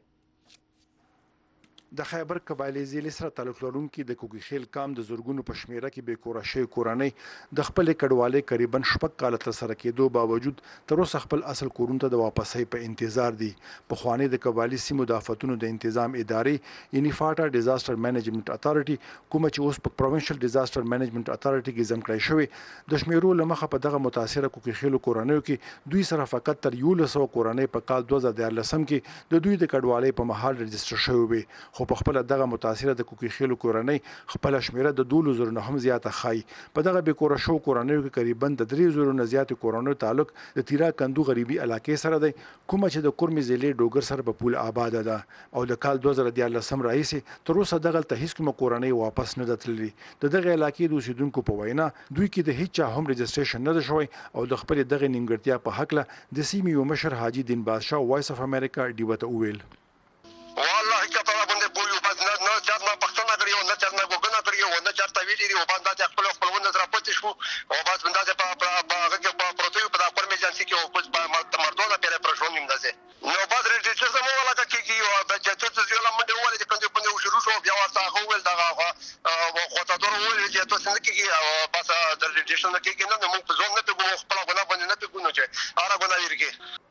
د خیبر قبایلی ضلع سره تعلق لرونکي د کوکیخیل قام د زورګونو په شمیره کې بې کوره شوې کورنۍ د خپل کډوالۍ قریبا شپږ کاله تر سره کېدو باوجود تر اوسه خپل اصل کورونو ته د واپسۍ په انتظار دي. پخوانۍ د قبایلی سیمو د آفتونو د انتظام ادارې یعنی فاټا ډیزاستر مینجمنت اتارټي کومه چې اوس په پروینشل ډیزاستر مینجمنت اتارټي کې ځم کړی شوی د شمیرو لمخه په دغه متاثره کوکیخیلو کورنیو کې دوی سره فقط تر 1100 کورنۍ په کال 2013 کې د دوی د کډوالۍ په مهال رجسټر شوی وي. خو په خپل دغه متاثره د کوکیخیلو کورنۍ خپل شمیره د 2000 نه هم زیاته خای. په دغه به کور شو کورنۍ کې قریبا د 3000 نه زیات کورنۍ تعلق د تیرا کندو غریبي علاقې سره دی کومه چې د کورمي ضلع ډوګر سره په پول آباد ده او د کال 2013 راهیسې تر اوسه دغه ته هیڅ کومه کورنۍ واپس نه دتللي. دغه علاقې د اوسیدونکو په وینا دوی کې د هیڅ هم رجسټریشن نه شوی او د خپل دغه نیمګړتیا په حق له د سیمې یو مشر حاجی دین بادشاه وایس اف امریکا دیوته ویل والله کته باندې بویو بس نه چرنا پښتنه کړی او نه چرنا ګوګنا کړی او نه چرته ویلې او باندې خپل خپلونه در پاتې شو او باز باندې په هغه په پروتیو په خپل میجانسي کې او په مردونه پیره پرشون نیمدازه نو باز رجسټر زمو ولا کېږي او د چته زیاله منډه ولې کنده په نو شروع شو بیا ورته هغه ول دغه خو تاسو ولې چې تاسو نه کېږي او بس د رجسټر نه کېږي نه مو په ځون نه پیګو خپل غنا باندې نه پیګو نو چې اره غنا یریږي.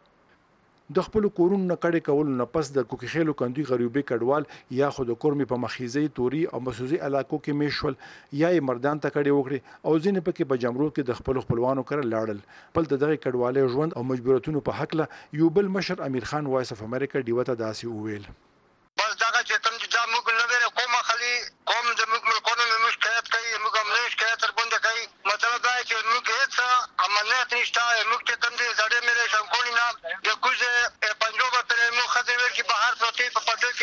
د خپل کورونو نه کډې کول نه پس د کوکیخیلو کندوی غریبي کډوال یا خود کورمي په مخیزي توري او مسوزي علاقو کې میشول یا مردان ته کډې وکړي او ځینې پکې په جمرود کې د خپل خپلوانو کړه لاړل. بل دغه کډوالۍ ژوند او مجبوراتونو په حق له یو بل مشر امیر خان وایس اف امریکا دیوته داسي وویل بس دغه چې کوم چې موږ نه وره کومه خلی کوم د موږ ملکونو موږ شکایت کوي موږ هم نه شکایت تر باندې کوي مطلب دا چې موږ هیڅ عملیات نشته موږ چې کوم دي زړې مې شم کولی نه د کوزه پنځوبه پر موږ خدای ور کې بهر پروتې په پټل کې موږ نه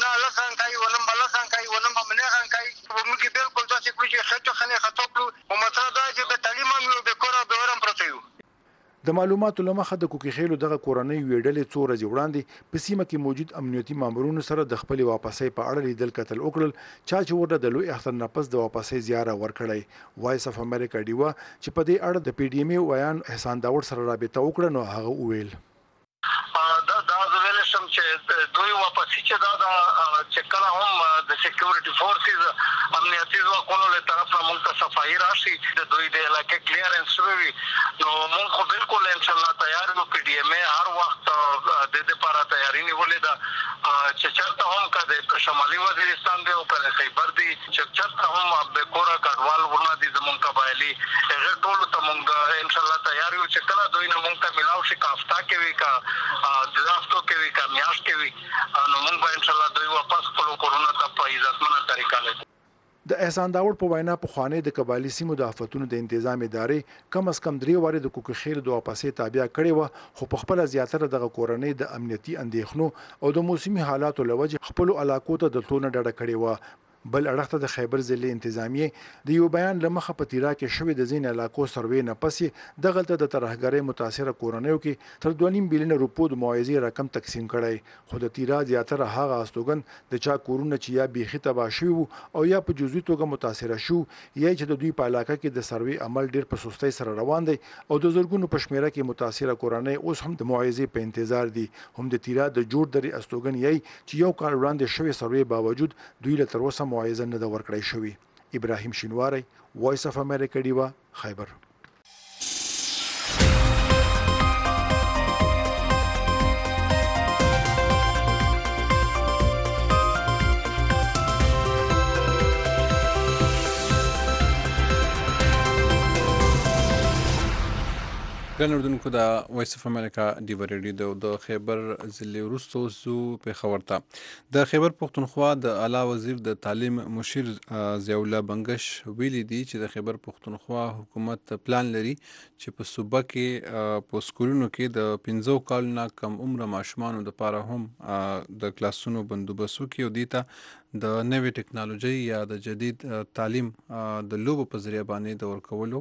نه لسان کوي ونه ملسان کوي ونه ممنعان کوي موږ بالکل داسې کړو چې خطو خنه خطو کړو او مطلب دا چې به تعلیم هم یو به کور به ورم پروت یو. د معلوماتو لمخه د کوکي خېلو دغه کورنۍ ویډلې څو ورځې وړاندې په سیمه کې موجود امنیتي مامورونو سره د خپل واپسۍ په اړه لیدل کتل وکړل چې ورته د لوی اختر نه پس د واپسۍ زیاره ورکړی. وایس اف امریکا ډیوا چې په دې اړه د پی ډی ایم ویان احسان داوړ سره رابطه وکړه نو هغه وویل دا زویل سم چې دوی واپسې چې دا چې کله هم د سکیورټي فورسز امنیتي ځواکونو له طرف نه موږ ته صفایي راشي د دوی د علاقې کلیرنس وي نو موږ خو بالکل ان شاء الله تیار یو. پی ډی ایم هر وخت د دې لپاره تیاری نیولې ده چې چرته هم کده شمالي وزیرستان دی او پر خیبر دی چې چرته هم به کورا کډوال ورنه دي زمونږ قبایلی هغه ټول ته موږ ان شاء الله تیار یو چې کله دوی نه موږ ته ملاو شي کافتا کې وی کا درافتو کې وی کا میاش کې وی نو موږ به ان شاء الله دوی واپس خپل کورونه ته په عزتمنه طریقه لې. د احسان داوړ په وینا په خوانې د قبایلی سیمو د آفتونو د تنظیم ادارې کم از کم 3 واره د کوکي خېل د واپسې تابع کړي و خو په خپل زیاتره دغه کورنۍ د امنیتي اندېښنو او د موسمي حالاتو لوجه خپل علاقو ته د تلونه ډډه کړي و. بل اړخته د خیبر ضلع انتظامیه د یو بیان لمخه په تیرا کې شوې د زین علاقو سروې نه پسې دغلته د ترهګرۍ متاثره کورنیو کې تر 2.5 بلین روپو د معاوضې رقم تقسیم کړي خو د تیرا زیاتره هغه استوګن د چا کورونه چې یا بیخي تباه شوي او یا په جزوي توګه متاثره شو یا چې د دوی په علاقه کې د سروې عمل ډیر په سستۍ سره روان دی او د زرګونو په شمیره کې متاثره کورنۍ اوس هم د معاوضې په انتظار دي. هم د تیرا د جوړ درې استوګن یې چې یو کال وړاندې شوی سروې باوجود دوی له تر اوسه معاوضه نه د ورکړی شوی. ابراهیم شینواری وایس اف امریکا ډیوا خیبر. ګران اردوونکو د وایس اف امریکا ډیوا ریډیو د خیبر ضلع وروسته زو پېښور ته د خیبر پښتونخوا د اعلی وزیر د تعلیم مشیر ضیاء الله بنگش ویلي دي چې د خیبر پښتونخوا حکومت پلان لري چې په صوبه کې په سکولونو کې د 15 کالونو کم عمر ماشومانو لپاره هم د کلاسونو بندوبست وکړي او دې ته د نوې ټکنالوژي یا د جدید تعلیم د لوبو په ذریعہ باندې د ورکولو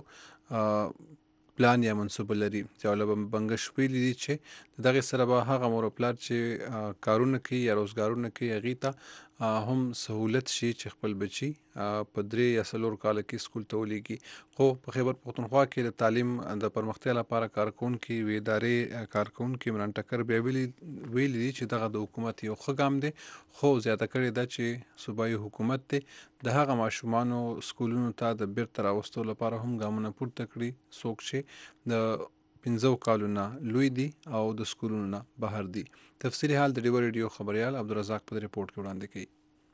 پلان یا منصوبه لري. ضیاء الله بنگش ویلي دي چې دغه سره به هغه مور پلار چې کارونه کوي یا روزګارونه کوي هغې ته هم سهولت شي چې خپل بچي په 3 یا 4 کال کې سکول ته ولیږي. خو په خیبر پښتونخوا کې د تعلیم د پرمختیا لپاره کارکونکي وې ادارې کارکونکي عمران ټکر بیا ویلي دي چې دغه د حکومت یو ښه ګام دی خو زیاته کړې ده چې صوبایي حکومت دی د هغه ماشومانو سکولونو ته د بیرته راوستو لپاره هم ګامونه پورته کړي څوک چې د 15 کالونو لوی دي او د سکولونو نه بهر دي. تفصیلي حال د ډیوا ریډیو خبريال عبدالرزاق په ریپورت کې وړاندې کړي.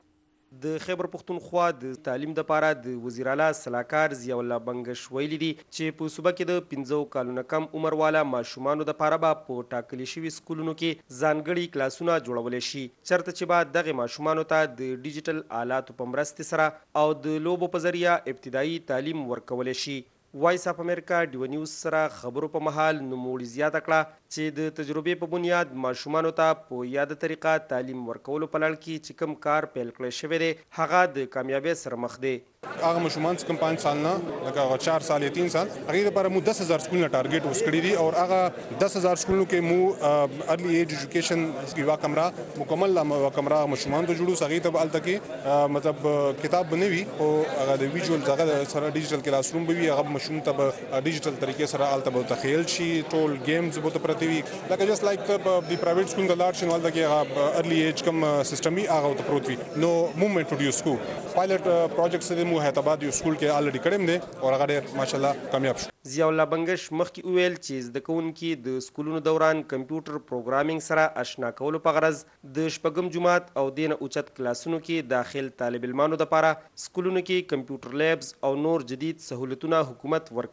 د خیبر پښتونخوا د تعلیم لپاره د وزیر اعلی صلاحکار ضیاء الله بنگش ویلي دي چې په صوبه کې د 15 کالونو کم عمر والا ماشومانو لپاره به په ټاکلي شوي سکولونو کې ځانګړي کلاسونه جوړول شي چرته چې به دغه ماشومانو ته د ډیجیټل آلاتو په مرستې سره او د لوبو په ذریعہ ابتدایي تعلیم ورکول شي. وایس اف امریکا ډیو نیوز سره خبرو په مهال نوموړي زیاته کړه چې د تجربې په بنیاد ماشومانو ته په یاده طریقه تعلیم ورکولو په لړ کې چې کوم کار پیل کړی شوی دی هغه د کامیابۍ سره مخ دی. هغه ماشومان چې کوم 5 سال نه لکه 4 سال یا 3 سال هغه لپاره مو 10000 سکولونه ټارګټ اوس کړی دي او هغه 10000 سکولونو کې مو ارلی ایج ایجوکیشن یو کمره مکمل کمره ماشومان ته جوړو سغې ته الته کې مطلب کتاب بنوي او هغه د ویژوال هغه سره ډیجیټل کلاس روم به وي هغه ماشوم ته ډیجیټل طریقې سره الته به تخیل شي ټول گیمز به پرتی وي لکه جست لایک د پرایویټ سکول د لارډ شنوال دغه ارلی ایج کم سیستم یې هغه ته پروت وي نو موومنت انټروډیوس کو پایلټ پروجیکټ سره مو هیتاباد یو سکول کې الریډي کړم دي او هغه ډېر ماشاءالله کامیاب شو. ضیاء الله بنگش مخکې وویل چې زده کوونکي د سکولونو دوران کمپیوټر پروګرامینګ سره آشنا کولو په غرض د شپږم جماعت او دینه اوچت کلاسونو کې داخل طالب علمانو لپاره سکولونو کې کمپیوټر لیبز او نور جدید سہولتونه حکومت ورکوي.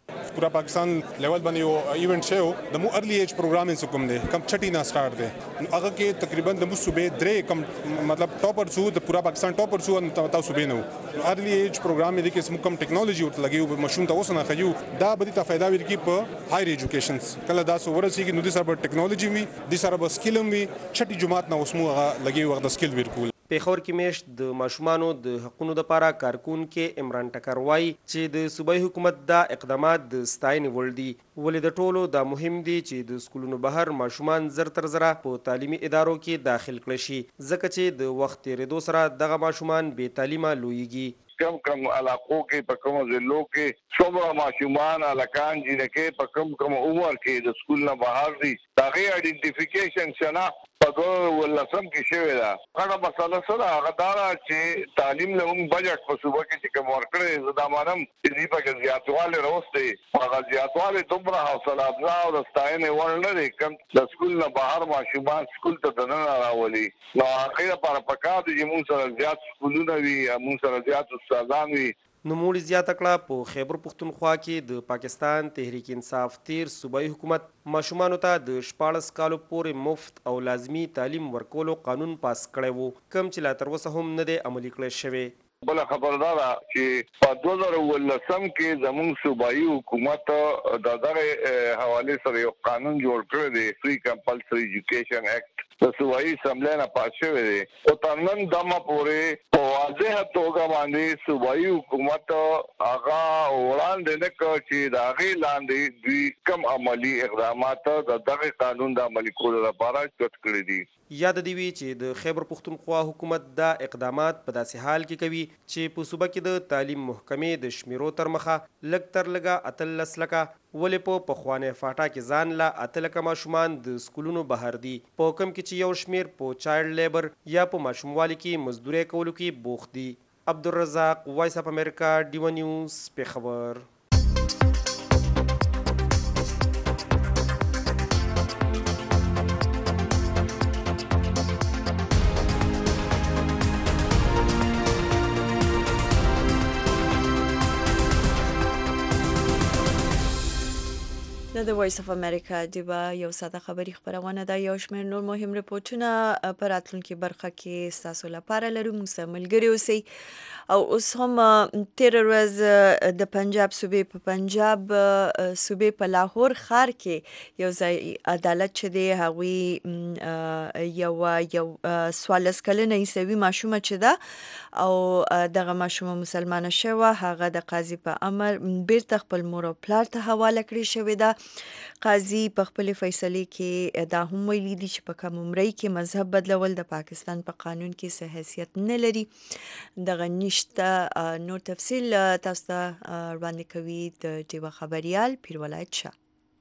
پورا پاکستان لیول باندې یو ایونت شو د مو ارلی ایج پروګرامینګ کوم دی کم چټی نه سٹارټ دی هغه کې تقریبا د مو صوبې درې کم مطلب ټاپر شو د پورا پاکستان ټاپر شو ان تاسو صوبې نو ارلی ایج پروګرام دې کې سم کم ټیکنالوژي ورته لګیو مشون ته وسنه خيو دا به ته فائدہ ورکی په هایر ایجوکیشن کله دا سو ورسې کې نو د سره ټیکنالوژي وي د سره به سکیلم وي چټي جماعت نه اوسمو هغه لګیو وخت سکیل ورکول پیښور کې میشت د ماشومانو د حقوقو لپاره کارکون کې عمران ټکر وایي چې د صوبایي حکومت دا اقدامات د ستاینې وړ دي ولې د ټولو دا مهم دي چې د سکولونو بهر ماشومان زر تر زره په تعلیمي ادارو کې داخل کړي شي ځکه چې د وخت تیریدو سره دغه ماشومان بې تعلیمه لویږي کم علاقو کې په کوم ضلعو کې څومره ماشومان الکان جنکه په کم عمر کې د سکول نه بهر دي دغه ایډنټیفیکیشن شناخت په ولسم کې شوی دا هغه مسله سره هغه دا چې تعلیم له موږ بجټ په صوبه کې چې کوم ورکړي زدا مانم چې په کې زیاتواله راوستي هغه زیاتواله دومره حوصله افزا او ستاینه ورنلري کم د سکول نه بهر ماشومان سکول ته دننه راولي نو هغه لپاره پکار دي چې موږ سره زیات سکولونه وي موږ سره زیات استادان وي نوموړي زیاته کړه په خیبر پښتونخوا کې د پاکستان تحریک انصاف تیر صوبایي حکومت ماشومانو ته د 14 کالو پورې مفت او لازمی تعلیم ورکولو قانون پاس کړی وو کوم چې لا تر اوسه هم نه دی عملي کړی شوی بل خبردار چې په 2019 کې زموږ صوبایي حکومت د دغه حواله سره یو قانون جوړ کړی دی فری کمپلسری ایجوکیشن ایکټ د صوبایي اسمبلی نه پاس شوی دی او تر نن دمه پورې په واضح توګه باندې صوبایي حکومت هغه وړاندې نه کوي چې د هغې لاندې دوی کم عملی اقدامات د دغه قانون د عملي کولو لپاره چت کړي دي یاد دی وی چې د خیبر پښتونخوا حکومت دا اقدامات په داسې حال کې کوي چې په صوبه کې د تعلیم محکمې د شمیرو تر مخه لږ تر لږه 13 لکه ولې په پخوانه فاټا کې ځان لا 8 لکه ماشومان د سکولونو بهر دي په کوم کې چې یو شمیر په چایلډ لیبر یا په ماشوموالي کې مزدوري کولو کې بوخت دي عبدالرزاق وایس اف امریکا ډیو نیوز پیښور د وایس اف امریکا دیبا یو ساده خبری خبرونه دا یو شمېر نور مهم ریپورتونه په راتلونکي برخه کې ستاسو لپاره لرو موږ سره ملګري اوسئ او اوس هم تېره ورځ د پنجاب صوبې په پنجاب صوبې په لاهور ښار کې یو ځای عدالت چې دی هغوی یو 14 کلنه عیسوي ماشومه چې ده او دغه ماشومه مسلمانه شوه هغه د قاضي په امر بیرته خپل مور او پلار ته حواله کړې شوې ده قاضي په خپل فیصلې کې دا هم ویلي دي چې په کوم عمرۍ کې مذهب بدلول د پاکستان په قانون کې څه حیثیت نه لري دغه نشته نور تفصیل تاسو ته وړاندې کوي د ډیوه خبریال پیرولایت شاه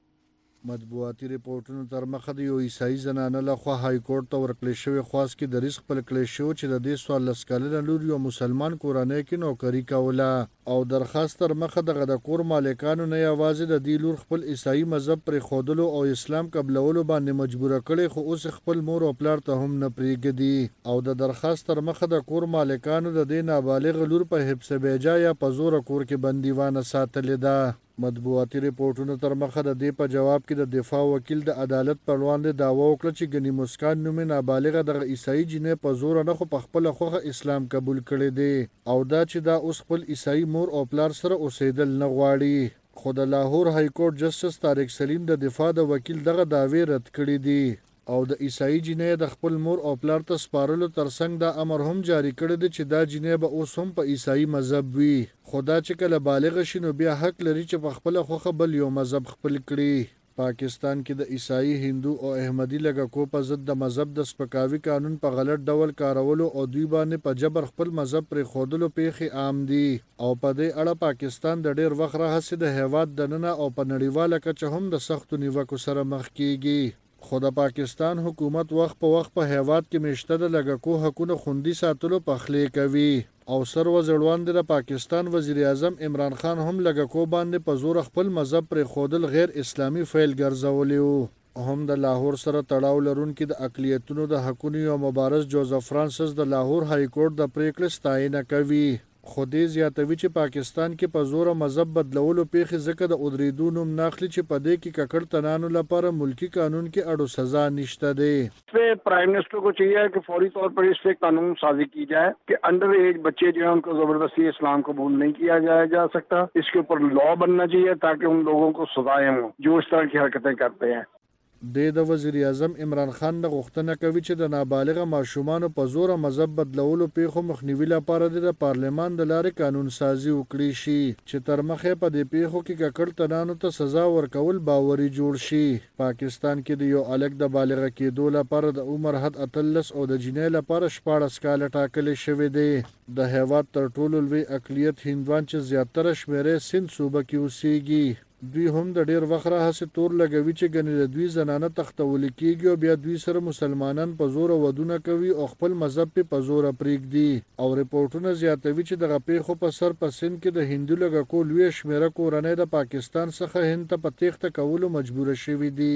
مطبوعاتي ریپورتونو تر مخه د یو عیسائی زنانه لخوا های کورټ ته ورکړل شوی خواست کې د رزق پر کړل شو چې د دې 14 کلنه لور یو مسلمان کورنۍ کې نوکری کوله او درخواست تر مخه دغه د کور مالکانو نه یوازې د دې لور خپل عیسائی مذهب پر خودلو او اسلام قبلولو باندې مجبور کړي خو اوس خپل مور او پلار ته هم نه پریږدي او د درخواست تر مخه د کور مالکانو د دې نابالغ لور په حبس بیجا یا په زور کور کې بندیوانه ساتلې ده مطبوعاتي ریپورتونو تر مخه د دې په جواب کې د دفاع وکیل د عدالت پر وړاندې دعوا وکړه چې ګنی مسکان نومې نابالغه د عیسائی جنې په زور نه خو په خپل خوخه اسلام قبول کړي دي او دا چې دا اوس خپل عیسائی مور او پلار سره اوسېدل نه غواړي خو د لاهور های کورټ جسټس طارق سلیم د دفاع د وکیل دغه دعوی رد کړي دي او د عیسائی جنې د خپل مور او پلار ته سپارلو ترڅنګ دا امر هم جاری کړی دی چې دا جنې به اوس هم په عیسائی مذهب وي خدا چې کله بالغ شي نو بیا حق لري چې په خپل خوخه بل یو مذهب خپل کړي پاکستان کې د عیسائی هندو او احمدي لږکو په ضد د مذهب د سپکاوي قانون په غلط ډول کارولو او دوی باندې په جبر خپل مذهب پر خودلو پیښې عام دي او په دې اړه پاکستان د ډېر وخت راهیسې د هیواد دننه او په نړیواله کچه هم د سختو نیوکو سره مخ کیږي خو د پاکستان حکومت وخت په وخت په هیواد کې میشته د لږکو حقوقو خوندي ساتلو پخلی کوي او سر وزړوان د پاکستان وزیر اعظم عمران خان هم لږکو باندې په زور خپل مذهب پر خودل غیر اسلامي فعل ګرځولي هم د لاهور سره تړاو لرونکي د اقلیتونو د حقوقو او مبارز جوزف فرانسس د لاهور های کورټ د پریکړې ستاینه کوي خو دې زیاتوي چې پاکستان کې په زوره مذهب بدلولو پیښې ځکه د اودریدو نوم ناخلي چې په دې کې ککړ تنانو لپاره ملکی قانون کې اړو سزا نشته دی. प्राइम मिनिस्टर को चाहिए कि फौरी तौर पर इस पे कानून साजी की जाए कि अंडर एज बच्चे जो है उनको जबरदस्ती इस्लाम कबूल नहीं किया जा सकता. इसके ऊपर लॉ बनना चाहिए ताकि उन लोगों को सजाएं हों जो इस तरह की हरकतें करते हैं. د وزیر اعظم عمران خان د غوښتنه کوي چې د نابالغه ماشومان په زور مذهب بدلولو پیښو مخنیوي لپاره د پارلمان د لارې قانون سازي وکړي شي چې تر مخه په دې پیښو کې ککړ تنانو ته سزا ورکول باوري جوړ شي. پاکستان کې د یو الګ د بالغه کېدو لپاره د عمر حد 13 او د جنۍ لپاره 14 کال ټاکل شوی دی. د هیواد تر ټولو لوی اقلیت هندوان چې زیاتره شمیرې سند صوبه کې اوسېږي. دوی هم د ډیر وخت راهیسې تور لګوي چې ګنې د دوی زنانه تختول کېږي او بیا دوی سره مسلمانان په زور ودونه کوي او خپل مذهب په زور پرېږدي. او ریپورتونه زیاتوي چې دغه پیښو په سر په سند کې د هندو لږکو لویه شمېره کورنۍ د پاکستان څخه هند ته په تېښته کولو مجبوره شوي دي.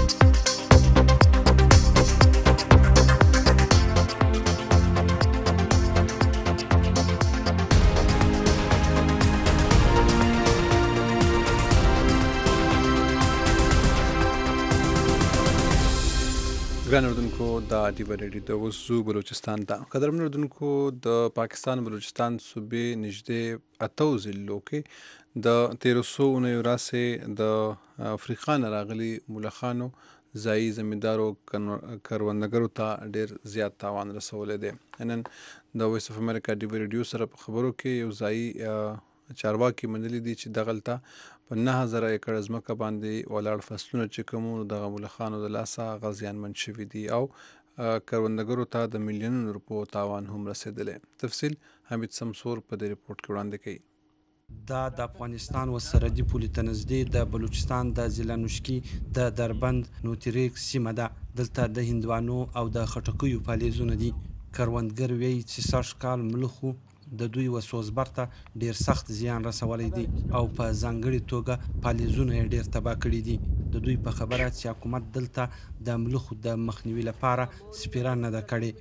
ګران اردوونکو د ډیو ریډیو د وسو بلوچستان ته قدرمن اردوونکو د پاکستان بلوچستان صوبې نږدې 8 ضلعو کې د 1300 راسې د افریقا نه راغلي ملخانو ځایي زمیندارو کروندګرو ته ډیر زیات تاوان رسولی دی. نن د وایس اف امریکا ډیو ریډیو سره په خبرو کې یو ځایي چارواکي منلي دي چې دغلته په 9000 ایکړ ځمکه باندې ولاړ فصلونه چې کوم دغه ملخانو د لاسه غزیانمن شوي دي او کروندګرو ته د میلیونونو روپو تاوان هم رسېدلی. تفصیل حمید سمسور په دې ریپورت کې وړاندې کوي. دا د افغانستان و سرحدي پولې ته نږدې د بلوچستان د ضلع نوشکي د دربند نوتریک سیمه ده. دلته د هندوانو او د خټکیو پالیزونه دي. کروندګر وایي چې 60 کال ملخو د دوی وسوزبر ته ډیر سخت زیان رسولی دی او په ځانګړې توګه پالیزونه یې ډیر تباه کړي دي. د دوی په خبره چې حکومت دلته د ملخو د مخنیوي لپاره سپیره نه ده کړې.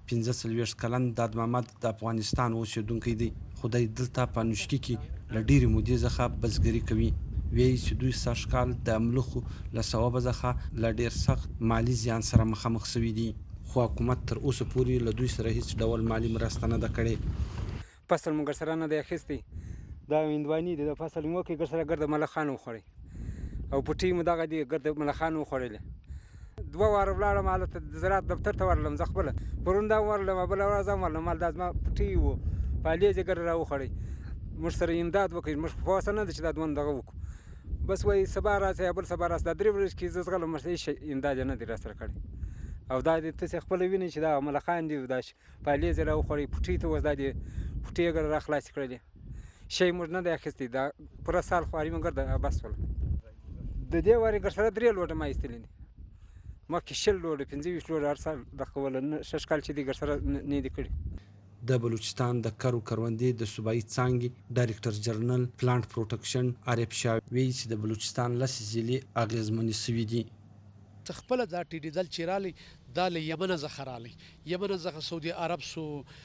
45 کلن داد محمد د افغانستان اوسیدونکی دی. خدای دلته په نوشکي کې له ډېرې مودې څخه بزګري کوي. وایي چې دوی 60 کال د ملخو له ثوابه څخه له ډیر سخت مالی زیان سره مخامخ شوي دي. خو حکومت تر اوسه پورې له دوی سره هیڅ ډول مالی مرسته نه ده کړې. فصل مو ګرسره نه دی اخیستی. دا هندواني دی. د فصل مو کې ګرسره ګرد ملخانو وخوړی او پټي مو دغه دی ګرد ملخانو وخوړلی. 2 واره ولاړم هلته د زراعت دفتر ته ورلم زه خپله پرون دا ورلم بله ورځ هم ورلم مال دا زما پټي وو پالیز یې ګر راوخوړی. موږ سره امداد وکړي. موږ په وسه نه ده چې دا دونه دغه وکړو. بس وایي سبا راسئ یا بل سبا راسئ. دا 3 ورځې کې زه زغلم مرسته هېڅ امداد یې نه دی راسره کړی. او دا دې تاسې خپله وینئ چې دا ملخان دي دا پالیز یې راوخوړی. پټي ته اوس دا دې پټي یې ګر راخلاصې کړلې. شی موږ نه دی اخیستی. دا پوره سال خواري مو ګر بس وله. د دې وارې ګر سره 3 لوټه ما ایستلي دي. مخکې 20 لوټه 25 لوټه هر سال دغه وله 6 کال چې دي ګر سره نه دي کړي. د بلوچستان د کرو کروندې د صوبایي څانګې ډایرکټر جنرال پلانټ پروټکشن عارف شاه وایي چې د بلوچستان 10 ضلعې اغېزمنې شوي دي. خپل دا ټیډیدل چې رالی دا له یمن څخه رالی. یمن څخه سعودي عرب سو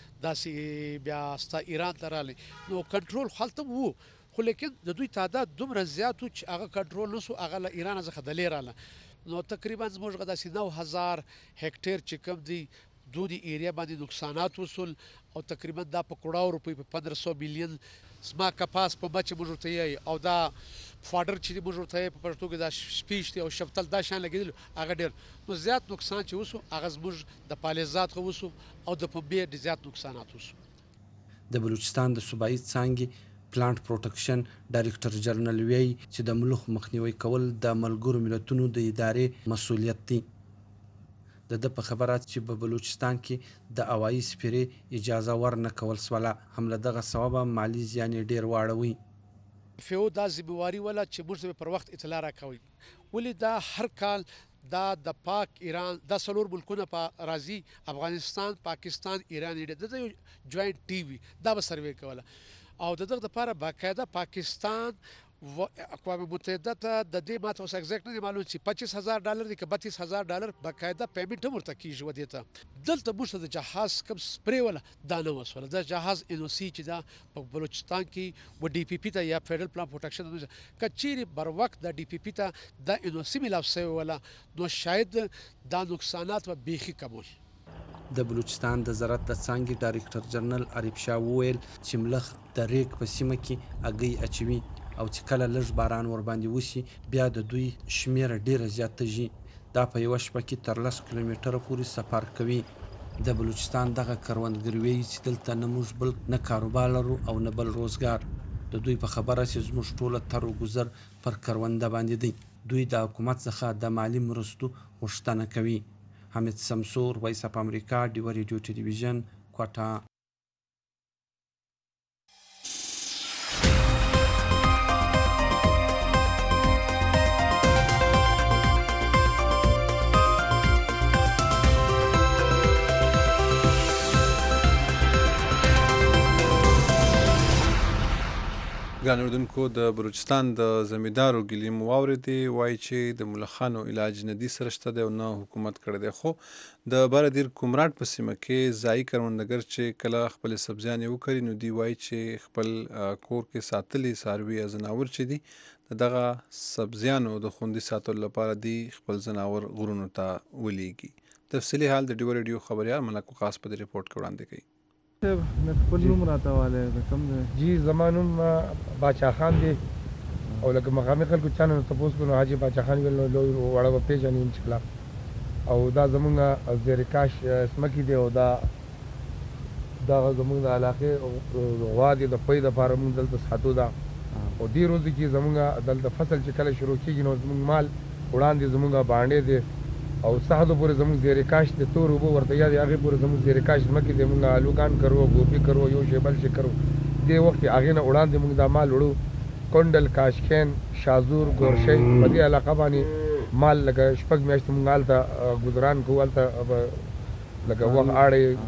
داسې بیا ستا ایران ته رالی. نو کنټرول هلته وو خو لیکن د دوی تعداد دومره زیات و چې هغه کنټرول نسو. هغه له ایران څخه د لې راله. نو تقریبا زموږ داسې 9000 هکټیر چې کوم دی دودي ایریا باندې نقصانات وصول او تقریبا دا په کروڑو روپۍ په 1500 میلیون زما کپاس په بچ موږ ورته یې او دا فاډر چې موږ ورته په پښتو کې دا سپیش دی او شفتل دا شان لګیدل هغه ډیر نو زیات نقصان چې وسو هغه زموږ د پالیزات خو وسو او د پنبې ډیر زیات نقصانات وسو. د بلوچستان د صوبایي څانګې پلانټ پروټکشن ډایرکټر جنرال وایي چې د ملخ مخنیوي کول د ملګرو ملتونو د ادارې مسؤلیت دی. د په خبرات چې په بلوچستان کې د هوایي سفرې اجازه ورنه کول سوله هم له دغه سببه مالی زیان یې ډیر واړوي. فیو دا ذمہواری ولا چې موږ پر وخت اطلاع راکوي. ولې دا هر کال دا د پاک ایران دا څلور ملکونه په راځي افغانستان پاکستان ایران د یو جوائنٹ ټي وي دا به سروې کوله او دغه لپاره باقاعده پاکستان اقوام متحده ته د دې ماته اوس اگزیکټ نه معلوم چې $25,000 دي که $32,000 باقاعده پیمنټ هم ورته کیږي ودې ته دلته موږ د جهاز کم سپری ولا دا نه وسوله د جهاز NOC چې دا په بلوچستان کې و DPP ته یا فدرل پلان پروټیکشن کچيري بر وخت د DPP ته د NOC ملاو سوی ولا نو شاید دا نقصانات و بیخي کمول. د بلوچستان د زراعت د څانګې ډایرکټر جنرال عارف شاه وویل چې ملخ د ریګ په سیمه کې اګۍ اچوي او چې کله لږ باران ورباندې وشي بیا د دوی شمیره ډیره زیاتېږي. دا په یوه شپه کې تر 10 کیلومتره پورې سفر کوي. د بلوچستان دغه کروندګر وایي چې دلته نه موږ بل نه کاروبار لرو او نه بل روزګار. د دوی په خبره چې زموږ ټوله تر گذر پر کرونده باندې دی. دوی د حکومت څخه د مالی مرستو غوښتنه کوي. حمید سمسور، وایس اف امریکا، ډیوه ریډیو ټلویزیون، کوټه. ګران اردوونکو، د بلوچستان د زمیندارو ګیلې مو واورېدې. وایي چې د ملخانو علاج نه دي سره شته دی او نه حکومت کړی دی. خو د بارادیر کومراټ په سیمه کې ځایي کروندګر چې کله خپل سبزیانې وکري نو دوی وایي چې خپل کور کې ساتلي څاروي یا ځناور چې دي د دغه سبزیانو د خوندي ساتلو لپاره دي خپل ځناور غرونو ته ولیږي. تفصیلي حال د ډیوه ریډیو خبریال ملک وقاص په دې رپورټ کې وړاندې کوي. خپل نوم راته والی کوم دی؟ جی زما نوم باچا خان دی او لکه مقامي خلکو چا نه تپوس کړو نو حاجي باچا خان ویل نو وړه به پېژني انشاءالله. او دا زمونږ زیرکاش سمکې دی او دا زمونږ د علاقې غوا دی د پۍ دپاره مونږ دلته ساتو دا. او دې روزو کې زمونږ دلته فصل چې کله شروع کېږي نو زمونږ مال وړاندې زمونږ باندې دی او سحدو پورې زمونږ زیرکاش دی تور اوبه ورته یا دی هغې پورې زمونږ زیرکاش ځمکې دی مونږ الوګان کرو ګوبي کرو یو شی بل شی کرو. دې وخت کې هغې نه وړاندې مونږ دا مال وړو کونډل کاشکین شازور ګورشی په دې علاقه باندې مال لکه شپږ میاشتې مونږ هلته ګذران کوو هلته لکه وخت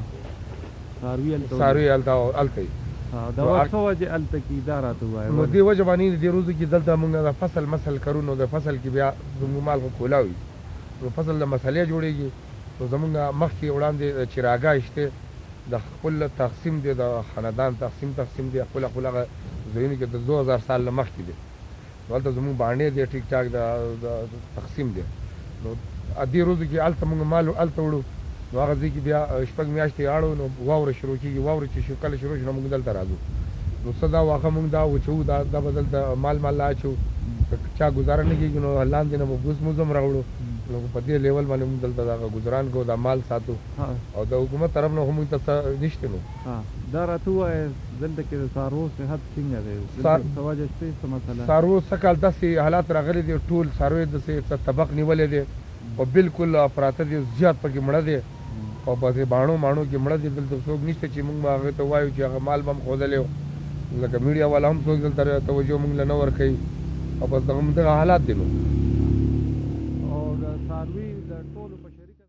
اړې څاروي هلته وي. دا وخت څه وجې هلته کې دا راته ووایه؟ نو دې وجه باندې دې روزو کې دلته مونږ د فصل مسل کرو نو د فصل کې بیا زموږ مال خو کولا وي نو فصل د مسلې جوړېږي. نو زمونږ مخکې وړاندې چې راګاه شته د خپل تقسیم دی د خاندان تقسیم دی خپل هغه ځایونو کې د 2000 سال نه مخکې دی نو هلته زمونږ باندې دی ټیک ټاک د تقسیم دی. نو دې روزو کې هلته مونږ مال هلته وړو نو هغه ځای کې بیا شپږ میاشتې اړو نو واوره شروع کېږي. واوره چې کله شروع شي نو مونږ دلته راځو نو څه دا واښه مونږ دا وچوو دا به دلته مال لا اچو چا ګزاره نه کېږي نو لاندې نه به ګوز موز هم راوړو نو په دې لیول باندې مونږ دلته دغه ګزاران کوو دا مال ساتو او د حکومت طرف نه خو مونږ ته څه نشته. نو دا راته ووایه دلته کې د څاروو صحت څنګه دی؟ څه وجه شته څه مسله؟ څاروو څه کال داسې حالات راغلي دي ټول څاروي داسې طبق نیولی دی او بالکل پراته دي زیات پکې مړه دی او په باڼو ماڼو کې مړه دي. دلته څوک نشته چې مونږ هغې ته وایو چې هغه مال به هم ښودلی لکه میډیا والا هم څوک دلته توجه مونږ له نه ورکوي او بس دغه حالات دي. نو او د څاروي د ټولو په شریکه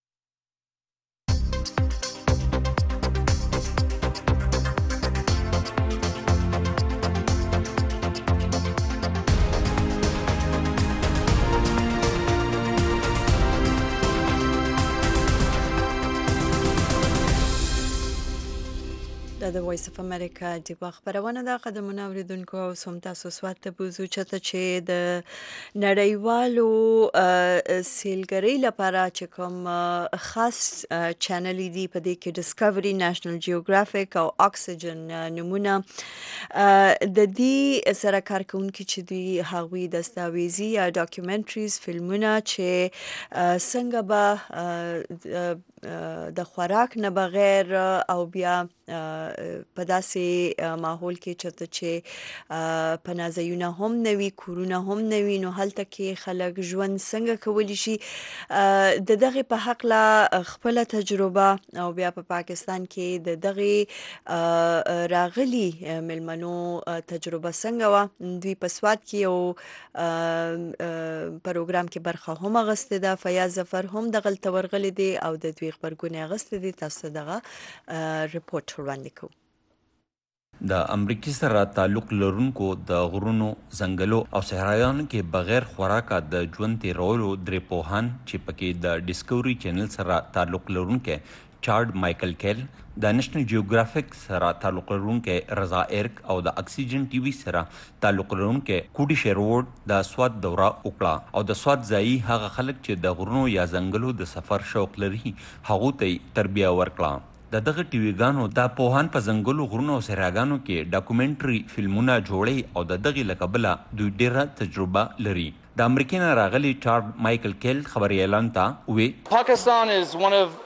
د وایس اف امریکا د خبرونه د قدمونو اوریدونکو او سم تاسو سوات ته بوزو چې د نړیوالو سیلګرۍ لپاره چې کوم خاص چینل دی په دې کې ډسکوري، نېشنل جیوګرافیک او اکسیجن نمونه د دې سره کارکونکي چې دی هغوی دستاویزي یا ډاکومنټریز فلمونه چې څنګه به د خوراک نه بغیر او بیا په داسې ماحول کې چې پناهځایونه هم نوي کورونه هم نوي نو هلته کې خلک ژوند څنګه کولی شي د دغه په حق لا خپل تجربه او بیا په پاکستان کې د دغه راغلي ملمنو تجربه څنګه و. دوی په سوات کې یو پروګرام کې برخه هم اخیستې ده. فیاض ظفر هم دغلته ورغلی دی او د دوی خبرګون اخیستی دی. تاسو دغه رپورټ وړاندې کوو. د امریکای سره تعلق لرونکو د غرونو ځنګلو او صحرایانو کې بغیر خوراکه د ژوند تیرولو درې پوهان چې پکې د ډیسکوري چینل سره تعلق لرونکي چارډ مایکل کیل، د نېشنل جیوګرافیک سره تعلق لرونکي رضا ایرک او د اکسیجن ټي وي سره تعلق لرونکي کوډي شیروډ د سواد دوره وکړه او د سواد ځایي هغه خلک چې د غرونو یا ځنګلو د سفر شوق لري هغو ته تربیه ورکړه. د دغه ټیویګانو دا پوهان په ځنګلو غرونو او صحراګانو کې ډاکومنټري فلمونه جوړي او د دغې له کبله دوی ډیره تجربه لري. د امریکا نه راغلي چارډ مایکل کیل خبري اعلان ته وی Pakistan is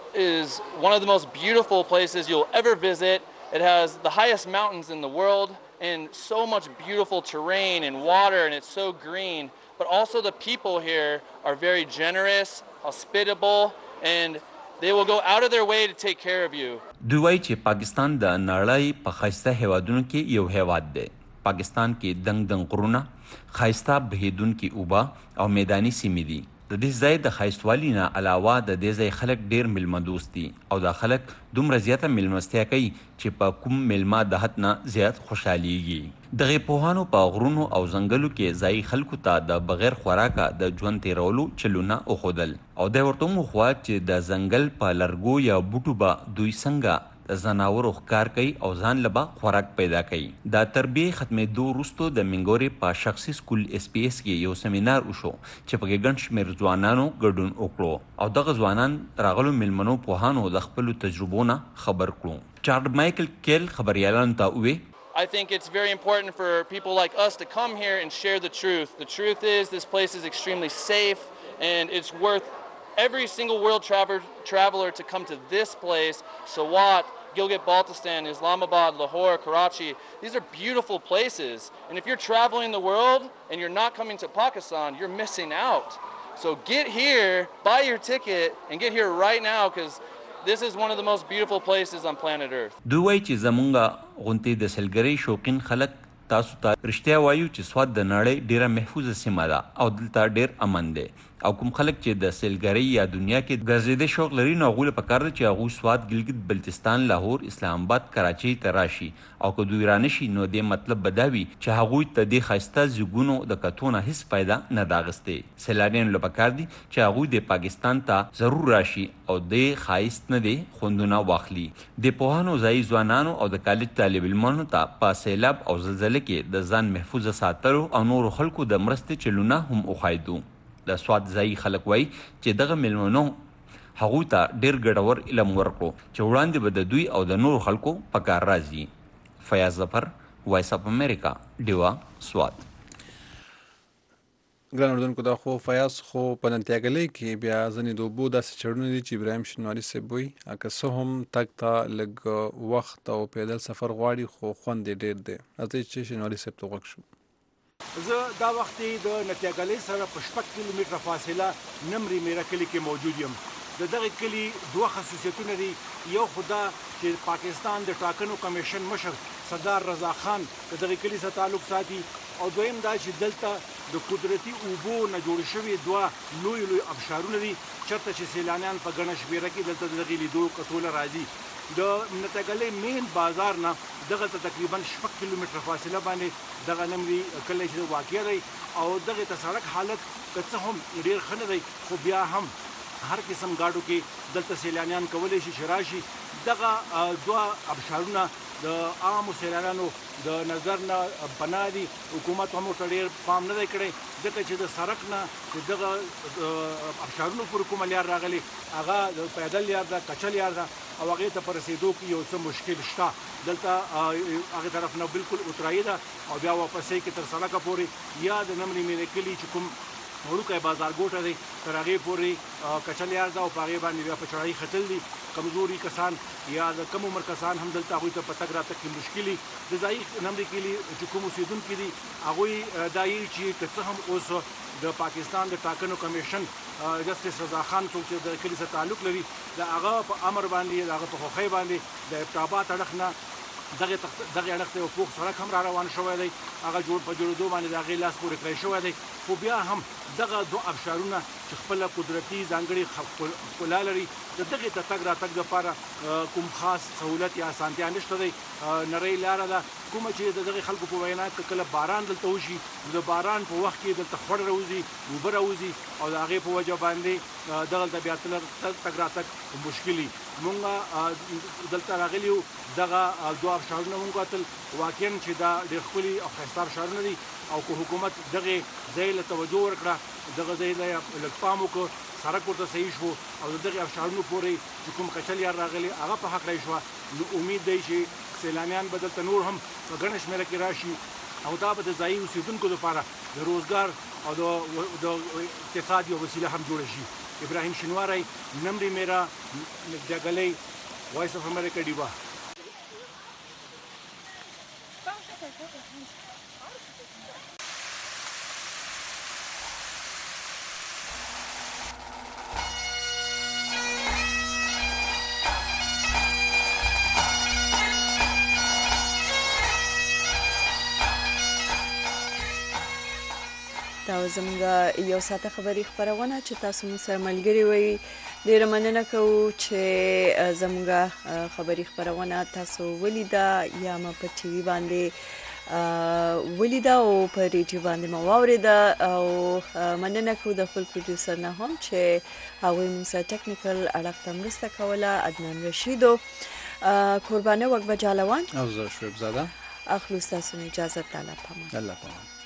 one of the most beautiful places you'll ever visit. It has the highest mountains in the world and so much beautiful terrain and water, and it's so green. But also the people here are very generous, hospitable, and they will go out of their way to take care of you. دوی وایي چې پاکستان د نړۍ په ښایسته هیوادونو کې یو هیواد دی. پاکستان کې دنګ دنګ غرونه، ښایسته بهیدونکي اوبه او میداني سیمې دي. د دې ځای د ښایستوالي نه علاوه د دې ځای خلک ډېر میلمه دوست دي او دا خلک دومره زیاته میلمستیا کوي چې په کوم میلمه د حد نه زیات خوشحالیږي. دغې پوهانو په غرونو او ځنګلو کې ځایي خلکو ته د بغیر خوراکه د ژوند تیرولو چلونه وښودل او دی ورته وموښوه چې د ځنګل په لرګو یا بوټو به دوی څنګه د ځناورو ښکار کوي او ځان له به خوراک پیدا کوي. د تربیې ختمېدو وروستو د منګورې په شخصي سکول اس پی اس کې یو سیمینار وشو چې پکې ګڼ شمېر ځوانانو ګډون وکړو او دغه ځوانان راغلو میلمنو پوهانو د خپلو تجربو نه خبر کړو. چارډ مایکل کیل خبریالانو ته ووی I think it's very important for people like us to come here and share the truth. The truth is this place is extremely safe and it's worth every single world traveler to come to this place. Sawat, Gilgit-Baltistan, Islamabad, Lahore, Karachi. These are beautiful places. And if you're traveling the world and you're not coming to Pakistan, you're missing out. So get here, buy your ticket, and get here right now because this is one of the most beautiful places on planet Earth. دوی وایي چې زمونږ غونډې د سیلګرۍ شوقین خلک تاسو ته رښتیا وایو چې سواد د نړۍ ډیره محفوظه سیمه ده او دلته ډیر امن دی او کوم خلک چې د سیلګرۍ یا دنیا کې د ګرځېدې شوق لري نو هغوی له پکار ده چې هغوی سواد، ګلګت بلتستان، لاهور، اسلام آباد، کراچۍ ته راشي او که دوی رانشي نو دې مطلب به دا وي چې هغوی ته دې ښایسته ځایونو د کتو نه هېڅ فایده نه ده اخیستې. سیلانیانو له پکار دي چې هغوی د پاکستان ته ضرور راشي او دې ښایست نه دی خوندونه واخلي. د پوهانو ځایي ځوانانو او د کالج طالب علمانو ته په سیلاب او زلزله کې د ځان محفوظه ساتلو او نورو خلکو د مرستې چلونه هم وښایدو. د سواد ځایي خلک وایي چې دغه میلمنو هغوی ته ډېر ګټور علم ورکړو چې وړاندې به د دوی او د نورو خلکو په کار راځي. فیاض ظفر، وایس اف امریکا، ډیوا، سواد. ګران اردوونکو دا خو فیاض خو په ننتیاګلۍ کې بیا ځینې د اوبو داسې چړونه دي چې ابراهیم شینواري صاحب وایي که څه هم تګ ته لږ وخت او پیدل سفر غواړي خو خوند یې ډېر دی. راځئ چې شینواري صاحب ته غوږ شو. زه دا وخت د نتیاګلۍ سره په 6 کیلومتره فاصله نمرې میره کلي کې موجود یم. د دغه کلي دوه خصوصیتونه دي. یو خو دا چې پاکستان د ټاکنو کمیشن مشر سردار رضا خان د دغه کلي سره تعلق ساتي او دویم دا چې دلته د قدرتي اوبو نه جوړ شوي دوه لوی ابشارونه دي چېرته چې سیلانیان په ګڼه شمېره کې دلته د دغې لیدو کتو له راځي. د نتیاګلۍ مین بازار نه دغه ته تقریبا 6 کیلومتره فاصله باندې دغه نمرې کلی چې واقع دی او دغې ته سړک حالت که څه هم ډېر ښه نه دی خو بیا هم هر قسم ګاډو کې دلته سیلانیان کولی شي چې راشي. دغه دوه ابشارونه د عامو سیلانیانو د نظر نه پناه دي. حکومت هم ورته ډېر پام نه دی کړی ځکه چې د سړک نه چې دغه ابشارونو پورې کومه لار راغلې هغه د پیدل لار ده، کچل لار ده او هغې ته په رسېدو کې یو څه مشکل شته. دلته هغې طرف نه بالکل اترایي ده او بیا واپسۍ کې تر سړکه پورې یا د نمرې میرې کلي چې کوم وړوکی بازار ګوټه دی تر هغې پورې کچل یار ده او په هغې باندې بیا په چړایي ختل دي. کمزوري کسان یا د کم عمر کسان هم دلته هغوی ته په تګ راتګ کې مشکل دي. د ځایي نمرې کلي چې کوم اوسېدونکي دي هغوی دا یي چې که څه هم اوس د پاکستان د ټاکنو کمیشن جسټس رضا خان څوک چې د کلي سره تعلق لري د هغه په امر باندې د هغه په خوښۍ باندې د ابټاباد اړخ نه دغه اړخ ته یو پوخ سړک هم را روان شوی دی. هغه په جوړېدو باندې د هغې لاس پورې کړی شوی دی خو بیا هم دغه دوه ابشارونه چې خپل قدرتي ځانګړي ښکلا لري د دغې ته تګ راتګ دپاره کوم خاص سهولت یا اسانتیا نشته دی نرۍ لاره ده کومه چې د دغې خلکو په وینا که کله باران دلته وشي نو د باران په وخت کې دلته خوړ راوځي اوبه راوځي او د هغې په وجه باندې دغلته بیا تګ راتګ مشکل وي مونږ دلته راغلي یو دغه دوه ابشارونه مونږ کتل واقعا چې دا ډېر ښکلي او ښایسته ابشارونه دي او که حکومت دغې ځای له توجه ورکړه دغه ځای له لږ پام وکړو سړک ورته صحیح شو او د دغې ابشارونو پورې چې کوم کچل یار راغلي هغه په حق شوه نو امید دی چې سیلانیان به دلته نور هم په ګڼه شمېره کې راشي او دا به د ځایي اوسېدونکو لپاره د روزګار او د اقتصاد یوه وسیله هم جوړه شي ابراهیم شینواری نمرې میرا جګلۍ وایس اف امریکا ډیوا دا زموږ یو ساعته خبري خبرونه چې تاسو مو سره ملګري وي ډیره مننه کوو چې زموږ خبري خبرونه تاسو ولیدا یا ما په ټي وي باندې ولیدا او په ریډیو باندې مو واوریدا او مننه کوو د خپل پروډوسر نه هم چې هغوی موږ سره ټیکنیکل اړخ ته مرسته کوله عدنان رشیدو قربانه وقت بجالوان او زه شعیب زاده اخلو ستاسو اجازه الله پامان